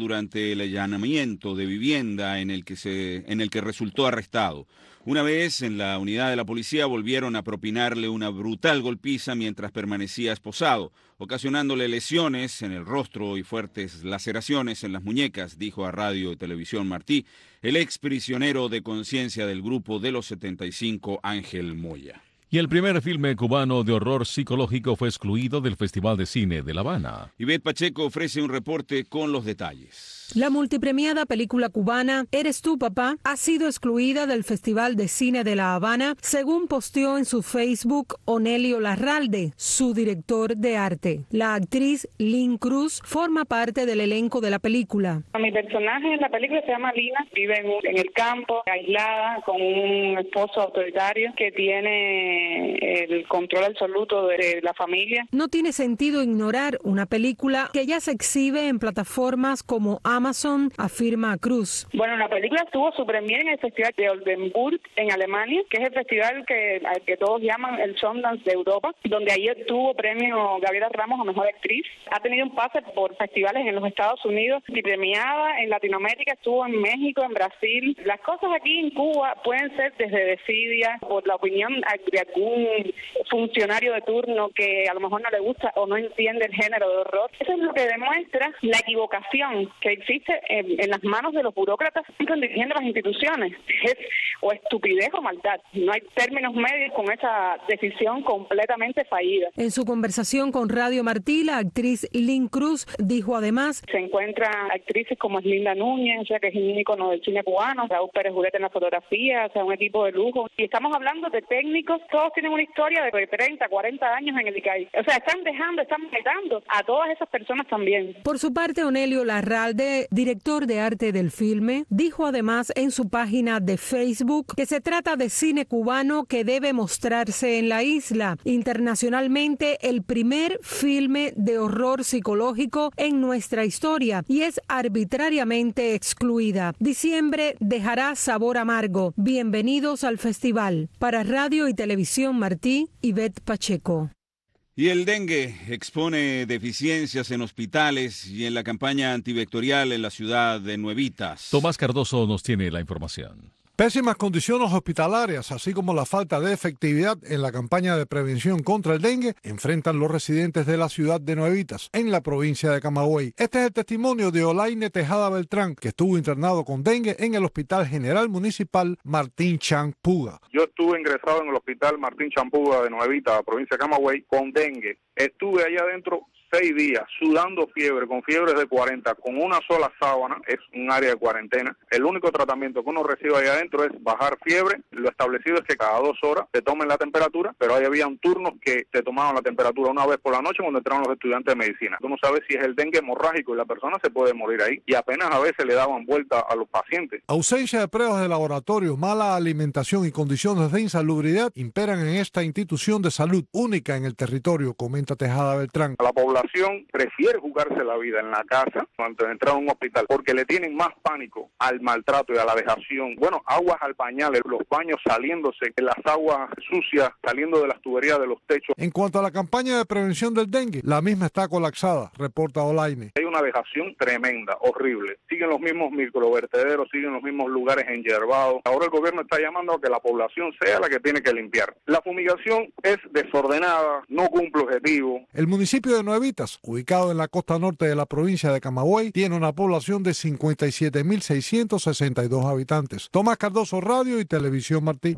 [SPEAKER 4] durante el allanamiento de vivienda en el que se, en el que resultó arrestado. Una vez en la unidad de la policía volvieron a propinarle una brutal golpiza mientras permanecía esposado, ocasionándole lesiones en el rostro y fuertes laceraciones en las muñecas, dijo a Radio y Televisión Martí el ex prisionero de conciencia del grupo de los setenta y cinco, Ángel Moya.
[SPEAKER 3] Y el primer filme cubano de horror psicológico fue excluido del Festival de Cine de La Habana.
[SPEAKER 4] Ivette Pacheco ofrece un reporte con los detalles.
[SPEAKER 10] La multipremiada película cubana Eres tú, papá, ha sido excluida del Festival de Cine de La Habana, según posteó en su Facebook Onelio Larralde, su director de arte. La actriz Lynn Cruz forma parte del elenco de la película.
[SPEAKER 11] Mi personaje en la película se llama Lina, vive en, en el campo, aislada, con un esposo autoritario que tiene el control absoluto de la familia.
[SPEAKER 10] No tiene sentido ignorar una película que ya se exhibe en plataformas como Amazon, afirma Cruz.
[SPEAKER 11] Bueno, la película tuvo su premiere en el Festival de Oldenburg, en Alemania, que es el festival que, al que todos llaman el Sundance de Europa, donde ayer tuvo premio Gabriela Ramos a Mejor Actriz. Ha tenido un pase por festivales en los Estados Unidos y premiada en Latinoamérica, estuvo en México, en Brasil. Las cosas aquí en Cuba pueden ser desde desidia, por la opinión de algún funcionario de turno que a lo mejor no le gusta o no entiende el género de horror. Eso es lo que demuestra la equivocación que existe en, en las manos de los burócratas que están dirigiendo las instituciones. Es o estupidez o maldad. No hay términos medios con esa decisión completamente fallida.
[SPEAKER 10] En su conversación con Radio Martí, la actriz Lynn Cruz dijo además:
[SPEAKER 11] se encuentran actrices como Linda Núñez, o sea, que es un ícono del cine cubano, Raúl Pérez Juguete en la fotografía, o sea, un equipo de lujo. Y estamos hablando de técnicos, todos tienen una historia de treinta, cuarenta años en el I C A I. O sea, están dejando, están matando a todas esas personas también.
[SPEAKER 10] Por su parte, Onelio Larralde, director de arte del filme, dijo además en su página de Facebook que se trata de cine cubano que debe mostrarse en la isla. Internacionalmente, el primer filme de horror psicológico en nuestra historia y es arbitrariamente excluida. Diciembre dejará sabor amargo. Bienvenidos al festival. Para Radio y Televisión Martí, Ivette Pacheco.
[SPEAKER 4] Y el dengue expone deficiencias en hospitales y en la campaña antivectorial en la ciudad de Nuevitas.
[SPEAKER 3] Tomás Cardoso nos tiene la información.
[SPEAKER 12] Pésimas condiciones hospitalarias, así como la falta de efectividad en la campaña de prevención contra el dengue, enfrentan los residentes de la ciudad de Nuevitas, en la provincia de Camagüey. Este es el testimonio de Olaine Tejada Beltrán, que estuvo internado con dengue en el Hospital General Municipal Martín Champuga.
[SPEAKER 13] Yo estuve ingresado en el Hospital Martín Champuga de Nuevitas, provincia de Camagüey, con dengue. Estuve allá adentro seis días, sudando fiebre, con fiebres de cuarenta, con una sola sábana, es un área de cuarentena. El único tratamiento que uno recibe allá adentro es bajar fiebre. Lo establecido es que cada dos horas te tomen la temperatura, pero ahí había turnos que te tomaban la temperatura una vez por la noche cuando entraron los estudiantes de medicina. Tú no sabes si es el dengue hemorrágico y la persona se puede morir ahí, y apenas a veces le daban vuelta a los pacientes.
[SPEAKER 12] Ausencia de pruebas de laboratorio, mala alimentación y condiciones de insalubridad imperan en esta institución de salud única en el territorio, comenta Tejada Beltrán.
[SPEAKER 13] La población prefiere jugarse la vida en la casa antes de entrar a un hospital porque le tienen más pánico al maltrato y a la vejación. Bueno, aguas al pañal, los baños saliéndose, las aguas sucias saliendo de las tuberías de los techos.
[SPEAKER 12] En cuanto a la campaña de prevención del dengue, la misma está colapsada, reporta Olaine.
[SPEAKER 13] Hay una vejación tremenda, horrible. Siguen los mismos microvertederos, siguen los mismos lugares enyerbados. Ahora el gobierno está llamando a que la población sea la que tiene que limpiar. La fumigación es desordenada, no cumple objetivo.
[SPEAKER 12] El municipio de Nuevitas, ubicado en la costa norte de la provincia de Camagüey, tiene una población de cincuenta y siete mil seiscientos sesenta y dos habitantes. Tomás Cardoso, Radio y Televisión Martí.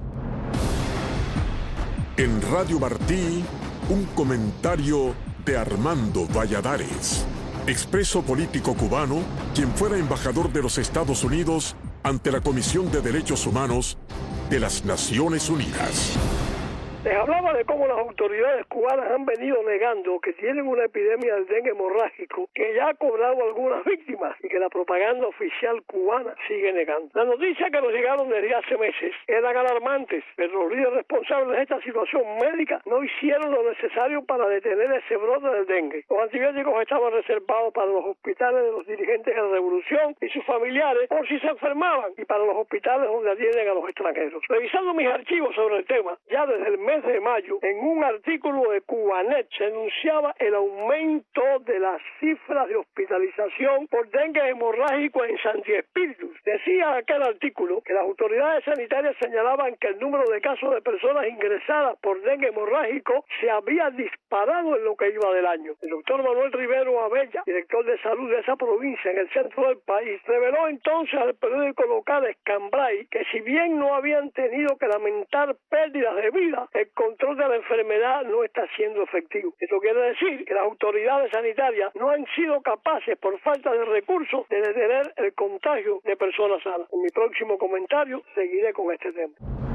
[SPEAKER 6] En Radio Martí, un comentario de Armando Valladares, expreso político cubano, quien fuera embajador de los Estados Unidos ante la Comisión de Derechos Humanos de las Naciones Unidas.
[SPEAKER 14] Les hablaba de cómo las autoridades cubanas han venido negando que tienen una epidemia del dengue hemorrágico que ya ha cobrado algunas víctimas y que la propaganda oficial cubana sigue negando. Las noticias que nos llegaron desde hace meses eran alarmantes, pero los líderes responsables de esta situación médica no hicieron lo necesario para detener ese brote del dengue. Los antibióticos estaban reservados para los hospitales de los dirigentes de la revolución y sus familiares por si se enfermaban y para los hospitales donde atienden a los extranjeros. Revisando mis archivos sobre el tema, ya desde el mes mes de mayo, en un artículo de Cubanet, se anunciaba el aumento de las cifras de hospitalización por dengue hemorrágico en Santi Espíritus. Decía aquel artículo que las autoridades sanitarias señalaban que el número de casos de personas ingresadas por dengue hemorrágico se había disparado en lo que iba del año. El doctor Manuel Rivero Abella, director de salud de esa provincia en el centro del país, reveló entonces al periódico local Escambray que si bien no habían tenido que lamentar pérdidas de vida, el control de la enfermedad no está siendo efectivo. Esto quiere decir que las autoridades sanitarias no han sido capaces, por falta de recursos, de detener el contagio de personas sanas. En mi próximo comentario seguiré con este tema.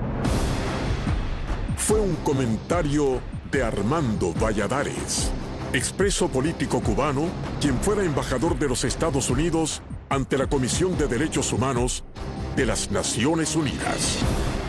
[SPEAKER 6] Fue un comentario de Armando Valladares, expreso político cubano, quien fuera embajador de los Estados Unidos ante la Comisión de Derechos Humanos de las Naciones Unidas.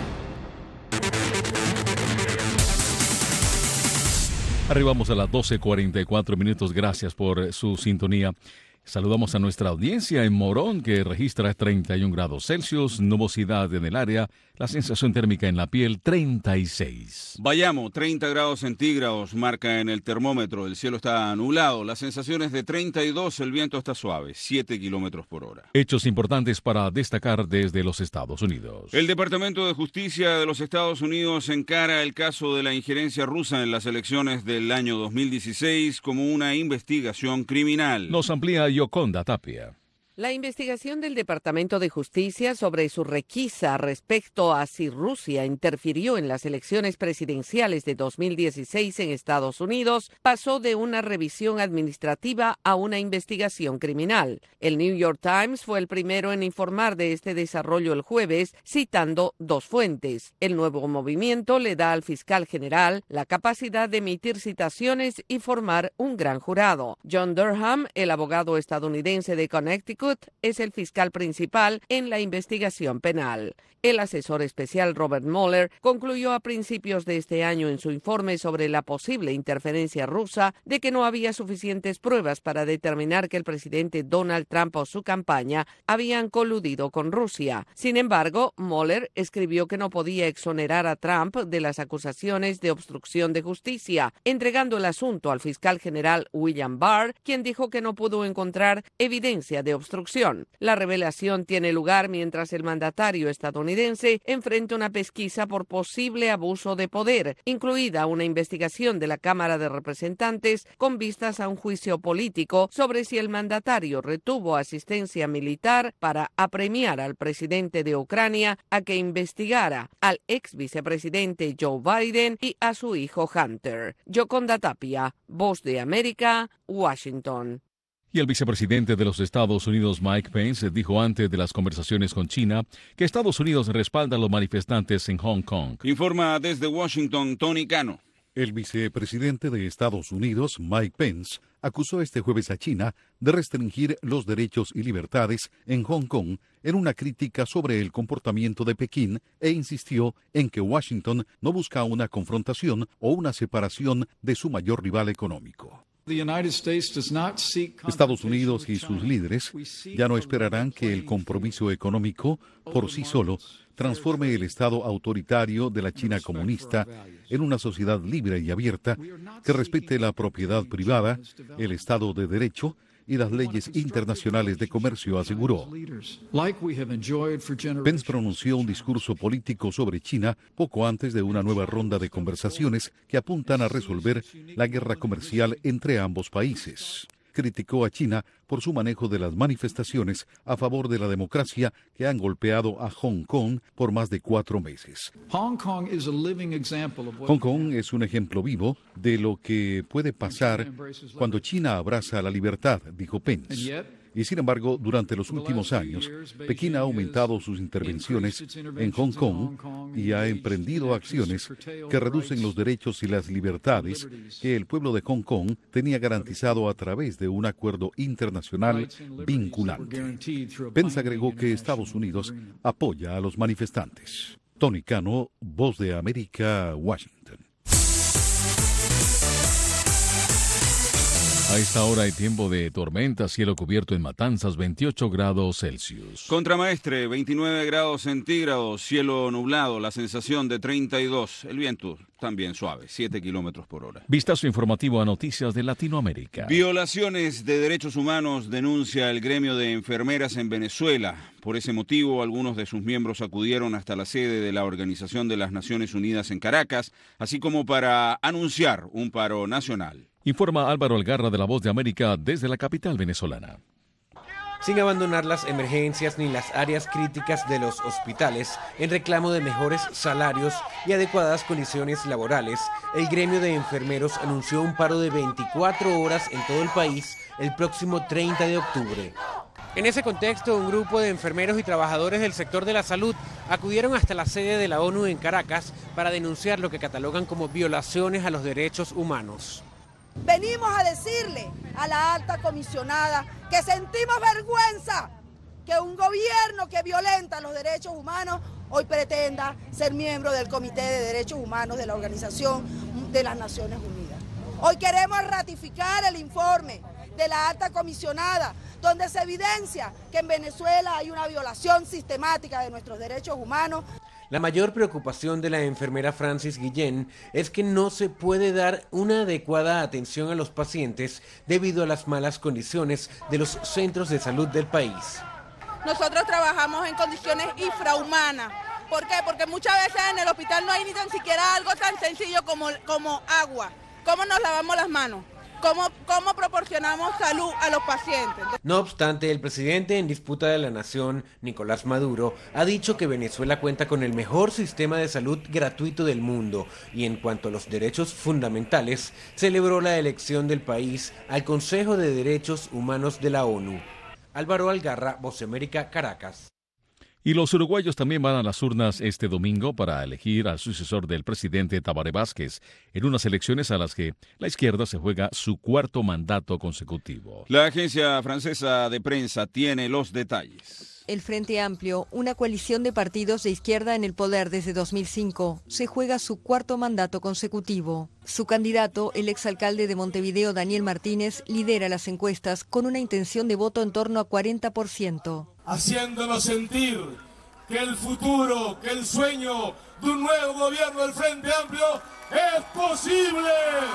[SPEAKER 3] Arribamos a las doce cuarenta y cuatro minutos. Gracias por su sintonía. Saludamos a nuestra audiencia en Morón, que registra treinta y un grados Celsius, nubosidad en el área, la sensación térmica en la piel treinta y seis.
[SPEAKER 4] Bayamo, treinta grados centígrados marca en el termómetro, el cielo está nublado, la sensación es de treinta y dos, el viento está suave, siete kilómetros por hora.
[SPEAKER 3] Hechos importantes para destacar desde los Estados Unidos.
[SPEAKER 4] El Departamento de Justicia de los Estados Unidos encara el caso de la injerencia rusa en las elecciones del año dos mil dieciséis como una investigación criminal.
[SPEAKER 3] Nos amplía Yoconda Tapia.
[SPEAKER 15] La investigación del Departamento de Justicia sobre su requisa respecto a si Rusia interfirió en las elecciones presidenciales de dos mil dieciséis en Estados Unidos pasó de una revisión administrativa a una investigación criminal. El New York Times fue el primero en informar de este desarrollo el jueves, citando dos fuentes. El nuevo movimiento le da al fiscal general la capacidad de emitir citaciones y formar un gran jurado. John Durham, el abogado estadounidense de Connecticut, es el fiscal principal en la investigación penal. El asesor especial Robert Mueller concluyó a principios de este año en su informe sobre la posible interferencia rusa de que no había suficientes pruebas para determinar que el presidente Donald Trump o su campaña habían coludido con Rusia. Sin embargo, Mueller escribió que no podía exonerar a Trump de las acusaciones de obstrucción de justicia, entregando el asunto al fiscal general William Barr, quien dijo que no pudo encontrar evidencia de obstrucción. La revelación tiene lugar mientras el mandatario estadounidense enfrenta una pesquisa por posible abuso de poder, incluida una investigación de la Cámara de Representantes con vistas a un juicio político sobre si el mandatario retuvo asistencia militar para apremiar al presidente de Ucrania a que investigara al ex vicepresidente Joe Biden y a su hijo Hunter. Yoconda Tapia, Voz de América, Washington.
[SPEAKER 3] Y el vicepresidente de los Estados Unidos, Mike Pence, dijo antes de las conversaciones con China que Estados Unidos respalda a los manifestantes en Hong Kong.
[SPEAKER 4] Informa desde Washington, Tony Cano.
[SPEAKER 16] El vicepresidente de Estados Unidos, Mike Pence, acusó este jueves a China de restringir los derechos y libertades en Hong Kong en una crítica sobre el comportamiento de Pekín e insistió en que Washington no busca una confrontación o una separación de su mayor rival económico. Estados Unidos y sus líderes ya no esperarán que el compromiso económico por sí solo transforme el Estado autoritario de la China comunista en una sociedad libre y abierta que respete la propiedad privada, el Estado de Derecho y las leyes internacionales de comercio, aseguró. Pence pronunció un discurso político sobre China poco antes de una nueva ronda de conversaciones que apuntan a resolver la guerra comercial entre ambos países. Criticó a China por su manejo de las manifestaciones a favor de la democracia que han golpeado a Hong Kong por más de cuatro meses. Hong Kong es un ejemplo vivo de lo que puede pasar cuando China abraza la libertad, dijo Pence. Y sin embargo, durante los últimos años, Pekín ha aumentado sus intervenciones en Hong Kong y ha emprendido acciones que reducen los derechos y las libertades que el pueblo de Hong Kong tenía garantizado a través de un acuerdo internacional vinculante. Pence agregó que Estados Unidos apoya a los manifestantes. Tony Cano, Voz de América, Washington.
[SPEAKER 3] A esta hora hay tiempo de tormenta, cielo cubierto en Matanzas, veintiocho grados Celsius.
[SPEAKER 4] Contramaestre, veintinueve grados centígrados, cielo nublado, la sensación de treinta y dos. El viento también suave, siete kilómetros por hora.
[SPEAKER 3] Vistazo informativo a noticias de Latinoamérica.
[SPEAKER 4] Violaciones de derechos humanos denuncia el gremio de enfermeras en Venezuela. Por ese motivo, algunos de sus miembros acudieron hasta la sede de la Organización de las Naciones Unidas en Caracas, así como para anunciar un paro nacional.
[SPEAKER 3] Informa Álvaro Algarra de La Voz de América desde la capital venezolana.
[SPEAKER 17] Sin abandonar las emergencias ni las áreas críticas de los hospitales, en reclamo de mejores salarios y adecuadas condiciones laborales, el gremio de enfermeros anunció un paro de veinticuatro horas en todo el país el próximo treinta de octubre. En ese contexto, un grupo de enfermeros y trabajadores del sector de la salud acudieron hasta la sede de la ONU en Caracas para denunciar lo que catalogan como violaciones a los derechos humanos.
[SPEAKER 18] Venimos a decirle a la alta comisionada que sentimos vergüenza que un gobierno que violenta los derechos humanos hoy pretenda ser miembro del Comité de Derechos Humanos de la Organización de las Naciones Unidas. Hoy queremos ratificar el informe de la alta comisionada, donde se evidencia que en Venezuela hay una violación sistemática de nuestros derechos humanos.
[SPEAKER 17] La mayor preocupación de la enfermera Francis Guillén es que no se puede dar una adecuada atención a los pacientes debido a las malas condiciones de los centros de salud del país.
[SPEAKER 18] Nosotros trabajamos en condiciones infrahumanas. ¿Por qué? Porque muchas veces en el hospital no hay ni tan siquiera algo tan sencillo como, como agua. ¿Cómo nos lavamos las manos? ¿Cómo, ¿Cómo proporcionamos salud a los pacientes?
[SPEAKER 17] No obstante, el presidente en disputa de la nación, Nicolás Maduro, ha dicho que Venezuela cuenta con el mejor sistema de salud gratuito del mundo y en cuanto a los derechos fundamentales, celebró la elección del país al Consejo de Derechos Humanos de la ONU. Álvaro Algarra, Voz de América, Caracas.
[SPEAKER 3] Y los uruguayos también van a las urnas este domingo para elegir al sucesor del presidente Tabaré Vázquez, en unas elecciones a las que la izquierda se juega su cuarto mandato consecutivo.
[SPEAKER 4] La agencia francesa de prensa tiene los detalles.
[SPEAKER 19] El Frente Amplio, una coalición de partidos de izquierda en el poder desde dos mil cinco, se juega su cuarto mandato consecutivo. Su candidato, el exalcalde de Montevideo, Daniel Martínez, lidera las encuestas con una intención de voto en torno a cuarenta por ciento.
[SPEAKER 20] Haciéndonos sentir que el futuro, que el sueño de un nuevo gobierno del Frente Amplio es posible.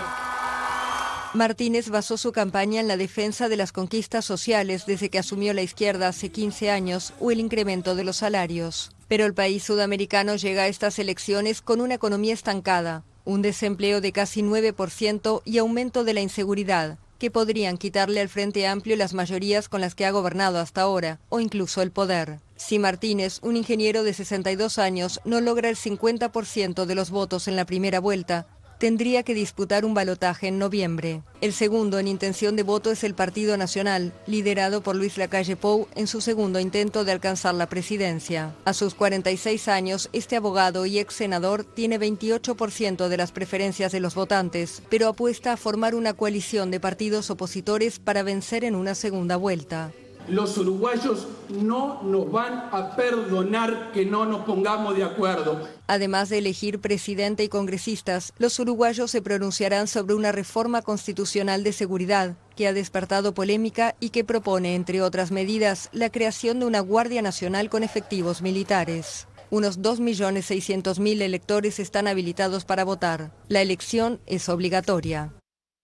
[SPEAKER 19] Martínez basó su campaña en la defensa de las conquistas sociales desde que asumió la izquierda hace quince años o el incremento de los salarios. Pero el país sudamericano llega a estas elecciones con una economía estancada, un desempleo de casi nueve por ciento y aumento de la inseguridad, que podrían quitarle al Frente Amplio las mayorías con las que ha gobernado hasta ahora, o incluso el poder. Si Martínez, un ingeniero de sesenta y dos años, no logra el cincuenta por ciento de los votos en la primera vuelta, tendría que disputar un balotaje en noviembre. El segundo en intención de voto es el Partido Nacional, liderado por Luis Lacalle Pou en su segundo intento de alcanzar la presidencia. A sus cuarenta y seis años, este abogado y ex senador tiene veintiocho por ciento de las preferencias de los votantes, pero apuesta a formar una coalición de partidos opositores para vencer en una segunda vuelta.
[SPEAKER 20] Los uruguayos no nos van a perdonar que no nos pongamos de acuerdo.
[SPEAKER 19] Además de elegir presidente y congresistas, los uruguayos se pronunciarán sobre una reforma constitucional de seguridad que ha despertado polémica y que propone, entre otras medidas, la creación de una Guardia Nacional con efectivos militares. Unos dos millones seiscientos mil electores están habilitados para votar. La elección es obligatoria.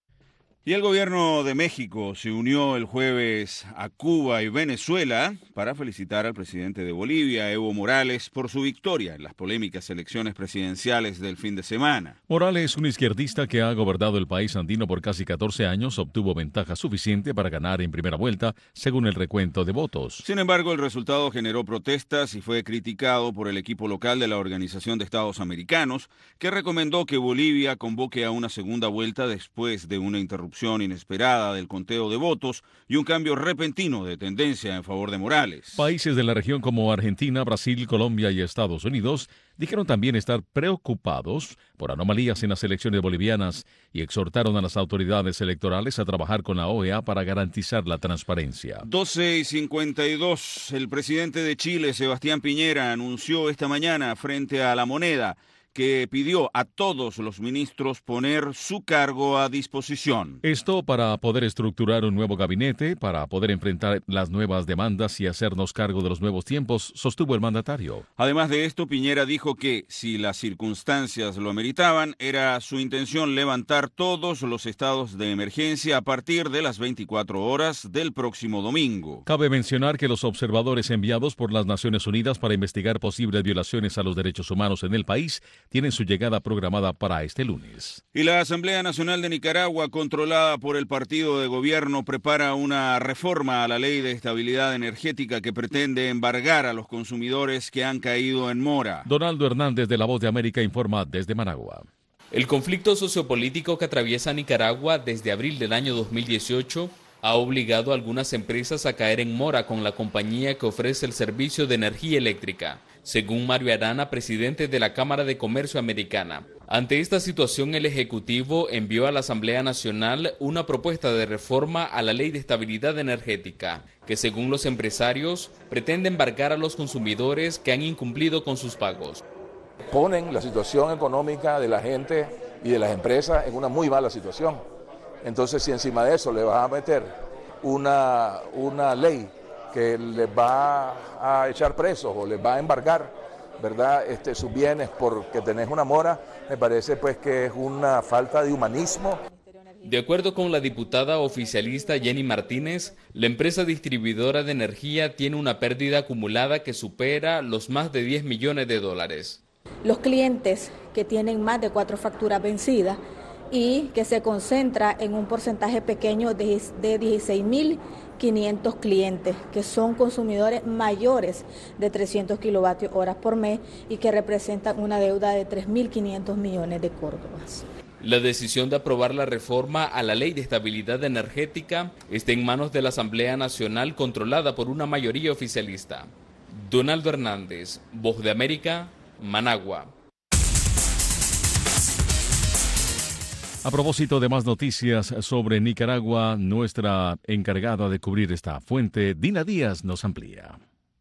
[SPEAKER 4] Y el gobierno de México se unió el jueves a Cuba y Venezuela para felicitar al presidente de Bolivia, Evo Morales, por su victoria en las polémicas elecciones presidenciales del fin de semana.
[SPEAKER 3] Morales, un izquierdista que ha gobernado el país andino por casi catorce años, obtuvo ventaja suficiente para ganar en primera vuelta, según el recuento de votos.
[SPEAKER 4] Sin embargo, el resultado generó protestas y fue criticado por el equipo local de la Organización de Estados Americanos, que recomendó que Bolivia convoque a una segunda vuelta después de una interrupción inesperada del conteo de votos y un cambio repentino de tendencia en favor de Morales.
[SPEAKER 3] Países de la región como Argentina, Brasil, Colombia y Estados Unidos dijeron también estar preocupados por anomalías en las elecciones bolivianas y exhortaron a las autoridades electorales a trabajar con la O E A para garantizar la transparencia.
[SPEAKER 4] doce y cincuenta y dos. El presidente de Chile, Sebastián Piñera, anunció esta mañana frente a La Moneda que pidió a todos los ministros poner su cargo a disposición.
[SPEAKER 3] Esto para poder estructurar un nuevo gabinete, para poder enfrentar las nuevas demandas y hacernos cargo de los nuevos tiempos, sostuvo el mandatario.
[SPEAKER 4] Además de esto, Piñera dijo que, si las circunstancias lo ameritaban, era su intención levantar todos los estados de emergencia a partir de las veinticuatro horas del próximo domingo.
[SPEAKER 3] Cabe mencionar que los observadores enviados por las Naciones Unidas para investigar posibles violaciones a los derechos humanos en el país tienen su llegada programada para este lunes.
[SPEAKER 4] Y la Asamblea Nacional de Nicaragua, controlada por el partido de gobierno, prepara una reforma a la Ley de Estabilidad Energética que pretende embargar a los consumidores que han caído en mora.
[SPEAKER 3] Donaldo Hernández de La Voz de América informa desde Managua.
[SPEAKER 21] El conflicto sociopolítico que atraviesa Nicaragua desde abril del año dos mil dieciocho ha obligado a algunas empresas a caer en mora con la compañía que ofrece el servicio de energía eléctrica, según Mario Arana, presidente de la Cámara de Comercio Americana. Ante esta situación, el Ejecutivo envió a la Asamblea Nacional una propuesta de reforma a la Ley de Estabilidad Energética, que según los empresarios pretende embargar a los consumidores que han incumplido con sus pagos.
[SPEAKER 22] Ponen la situación económica de la gente y de las empresas en una muy mala situación. Entonces, si encima de eso le vas a meter una, una ley que les va a echar presos o les va a embargar, ¿verdad?, este, sus bienes porque tenés una mora, me parece pues que es una falta de humanismo.
[SPEAKER 21] De acuerdo con la diputada oficialista Jenny Martínez, la empresa distribuidora de energía tiene una pérdida acumulada que supera los más de diez millones de dólares.
[SPEAKER 23] Los clientes que tienen más de cuatro facturas vencidas y que se concentra en un porcentaje pequeño de, de dieciséis mil quinientos clientes, que son consumidores mayores de trescientos kilovatios horas por mes y que representan una deuda de tres mil quinientos millones de córdobas.
[SPEAKER 21] La decisión de aprobar la reforma a la Ley de Estabilidad Energética está en manos de la Asamblea Nacional, controlada por una mayoría oficialista. Donaldo Hernández, Voz de América, Managua.
[SPEAKER 3] A propósito de más noticias sobre Nicaragua, nuestra encargada de cubrir esta fuente, Dina Díaz, nos amplía.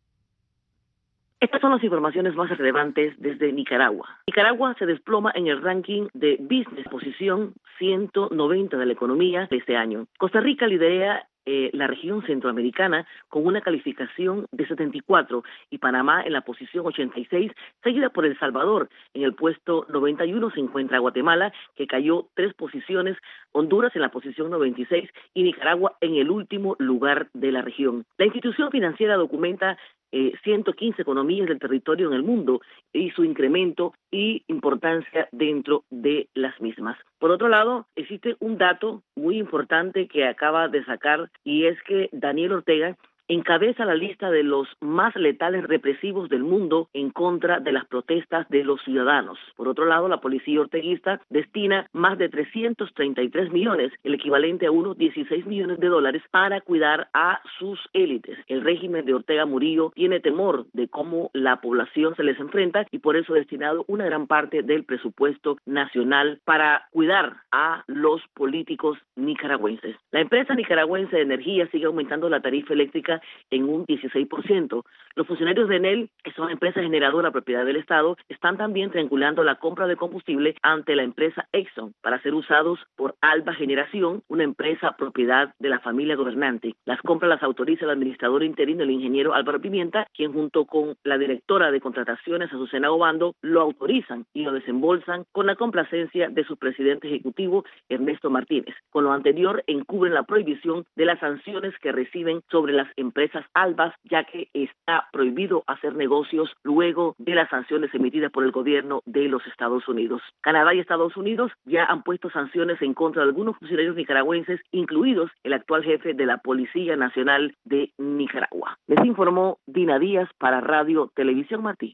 [SPEAKER 24] Estas son las informaciones más relevantes desde Nicaragua. Nicaragua se desploma en el ranking de Business, posición ciento noventa de la economía de este año. Costa Rica lidera eh, la región centroamericana con una calificación de setenta y cuatro y Panamá en la posición ochenta y seis, seguida por El Salvador. En el puesto noventa y uno se encuentra Guatemala, que cayó tres posiciones, Honduras en la posición noventa y seis y Nicaragua en el último lugar de la región. La institución financiera documenta Eh, ciento quince economías del territorio en el mundo y su incremento y importancia dentro de las mismas. Por otro lado, existe un dato muy importante que acaba de sacar y es que Daniel Ortega encabeza la lista de los más letales represivos del mundo en contra de las protestas de los ciudadanos. Por otro lado, la policía orteguista destina más de trescientos treinta y tres millones, el equivalente a unos dieciséis millones de dólares, para cuidar a sus élites. El régimen de Ortega Murillo tiene temor de cómo la población se les enfrenta y por eso ha destinado una gran parte del presupuesto nacional para cuidar a los políticos nicaragüenses. La empresa nicaragüense de energía sigue aumentando la tarifa eléctrica en un dieciséis por ciento. Los funcionarios de Enel, que son empresas generadoras propiedad del Estado, están también triangulando la compra de combustible ante la empresa Exxon para ser usados por Alba Generación, una empresa propiedad de la familia gobernante. Las compras las autoriza el administrador interino, el ingeniero Álvaro Pimienta, quien junto con la directora de contrataciones, Azucena Obando, lo autorizan y lo desembolsan con la complacencia de su presidente ejecutivo, Ernesto Martínez. Con lo anterior, encubren la prohibición de las sanciones que reciben sobre las empresas empresas albas, ya que está prohibido hacer negocios luego de las sanciones emitidas por el gobierno de los Estados Unidos. Canadá y Estados Unidos ya han puesto sanciones en contra de algunos funcionarios nicaragüenses, incluidos el actual jefe de la Policía Nacional de Nicaragua. Les informó Dina Díaz para Radio Televisión Martí.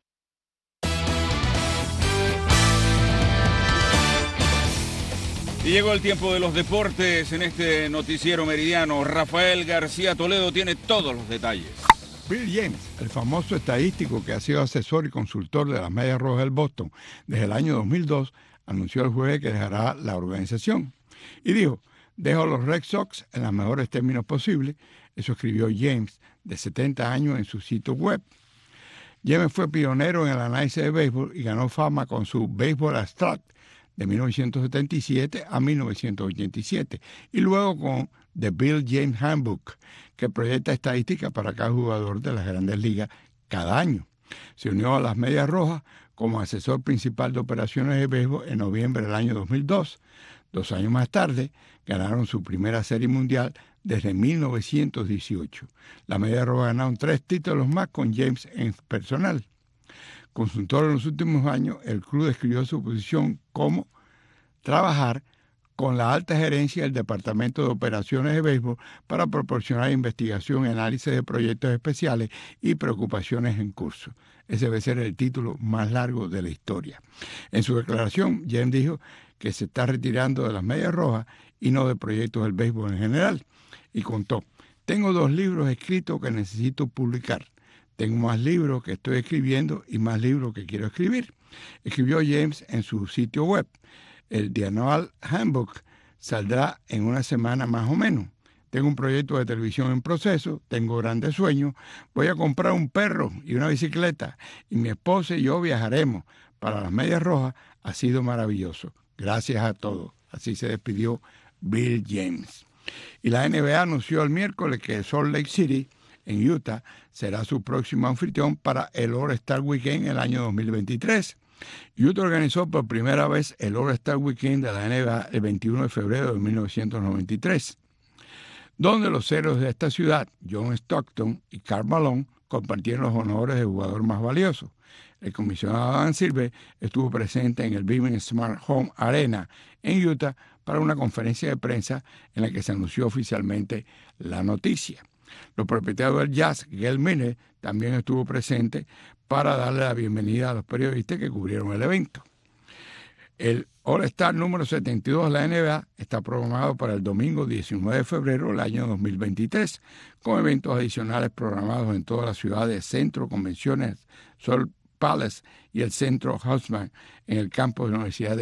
[SPEAKER 4] Y llegó el tiempo de los deportes en este noticiero meridiano. Rafael García Toledo tiene todos los detalles.
[SPEAKER 25] Bill James, el famoso estadístico que ha sido asesor y consultor de las Medias Rojas del Boston desde el año dos mil dos, anunció el jueves que dejará la organización. Y dijo, dejo a los Red Sox en los mejores términos posibles. Eso escribió James, de setenta años, en su sitio web. James fue pionero en el análisis de béisbol y ganó fama con su Baseball Abstract de mil novecientos setenta y siete a mil novecientos ochenta y siete y luego con The Bill James Handbook, que proyecta estadísticas para cada jugador de las Grandes Ligas cada año. Se unió a las Medias Rojas como asesor principal de operaciones de béisbol en noviembre del año dos mil dos. Dos años más tarde, ganaron su primera Serie Mundial desde mil novecientos dieciocho. Las Medias Rojas ganaron tres títulos más con James en personal. Consultor en los últimos años, el club describió su posición como trabajar con la alta gerencia del Departamento de Operaciones de Béisbol para proporcionar investigación y análisis de proyectos especiales y preocupaciones en curso. Ese debe ser el título más largo de la historia. En su declaración, James dijo que se está retirando de las Medias Rojas y no de proyectos del béisbol en general. Y contó, tengo dos libros escritos que necesito publicar. Tengo más libros que estoy escribiendo y más libros que quiero escribir. Escribió James en su sitio web. El The Annual Handbook saldrá en una semana más o menos. Tengo un proyecto de televisión en proceso, tengo grandes sueños. Voy a comprar un perro y una bicicleta y mi esposa y yo viajaremos. Para las Medias Rojas ha sido maravilloso. Gracias a todos. Así se despidió Bill James. Y la N B A anunció el miércoles que Salt Lake City, en Utah, será su próximo anfitrión para el All-Star Weekend el año dos mil veintitrés. Utah organizó por primera vez el All-Star Weekend de la N B A el veintiuno de febrero de mil novecientos noventa y tres, donde los héroes de esta ciudad, John Stockton y Karl Malone, compartieron los honores de jugador más valioso. El comisionado Adam Silver estuvo presente en el Vivint Smart Home Arena en Utah para una conferencia de prensa en la que se anunció oficialmente la noticia. Los propietarios del Jazz, Gail Miller, también estuvo presente para darle la bienvenida a los periodistas que cubrieron el evento. El All-Star número setenta y dos de la N B A está programado para el domingo diecinueve de febrero del año dos mil veintitrés, con eventos adicionales programados en todas las ciudades, Centro Convenciones, Sol Palace y el Centro Haussmann en el campus de la Universidad de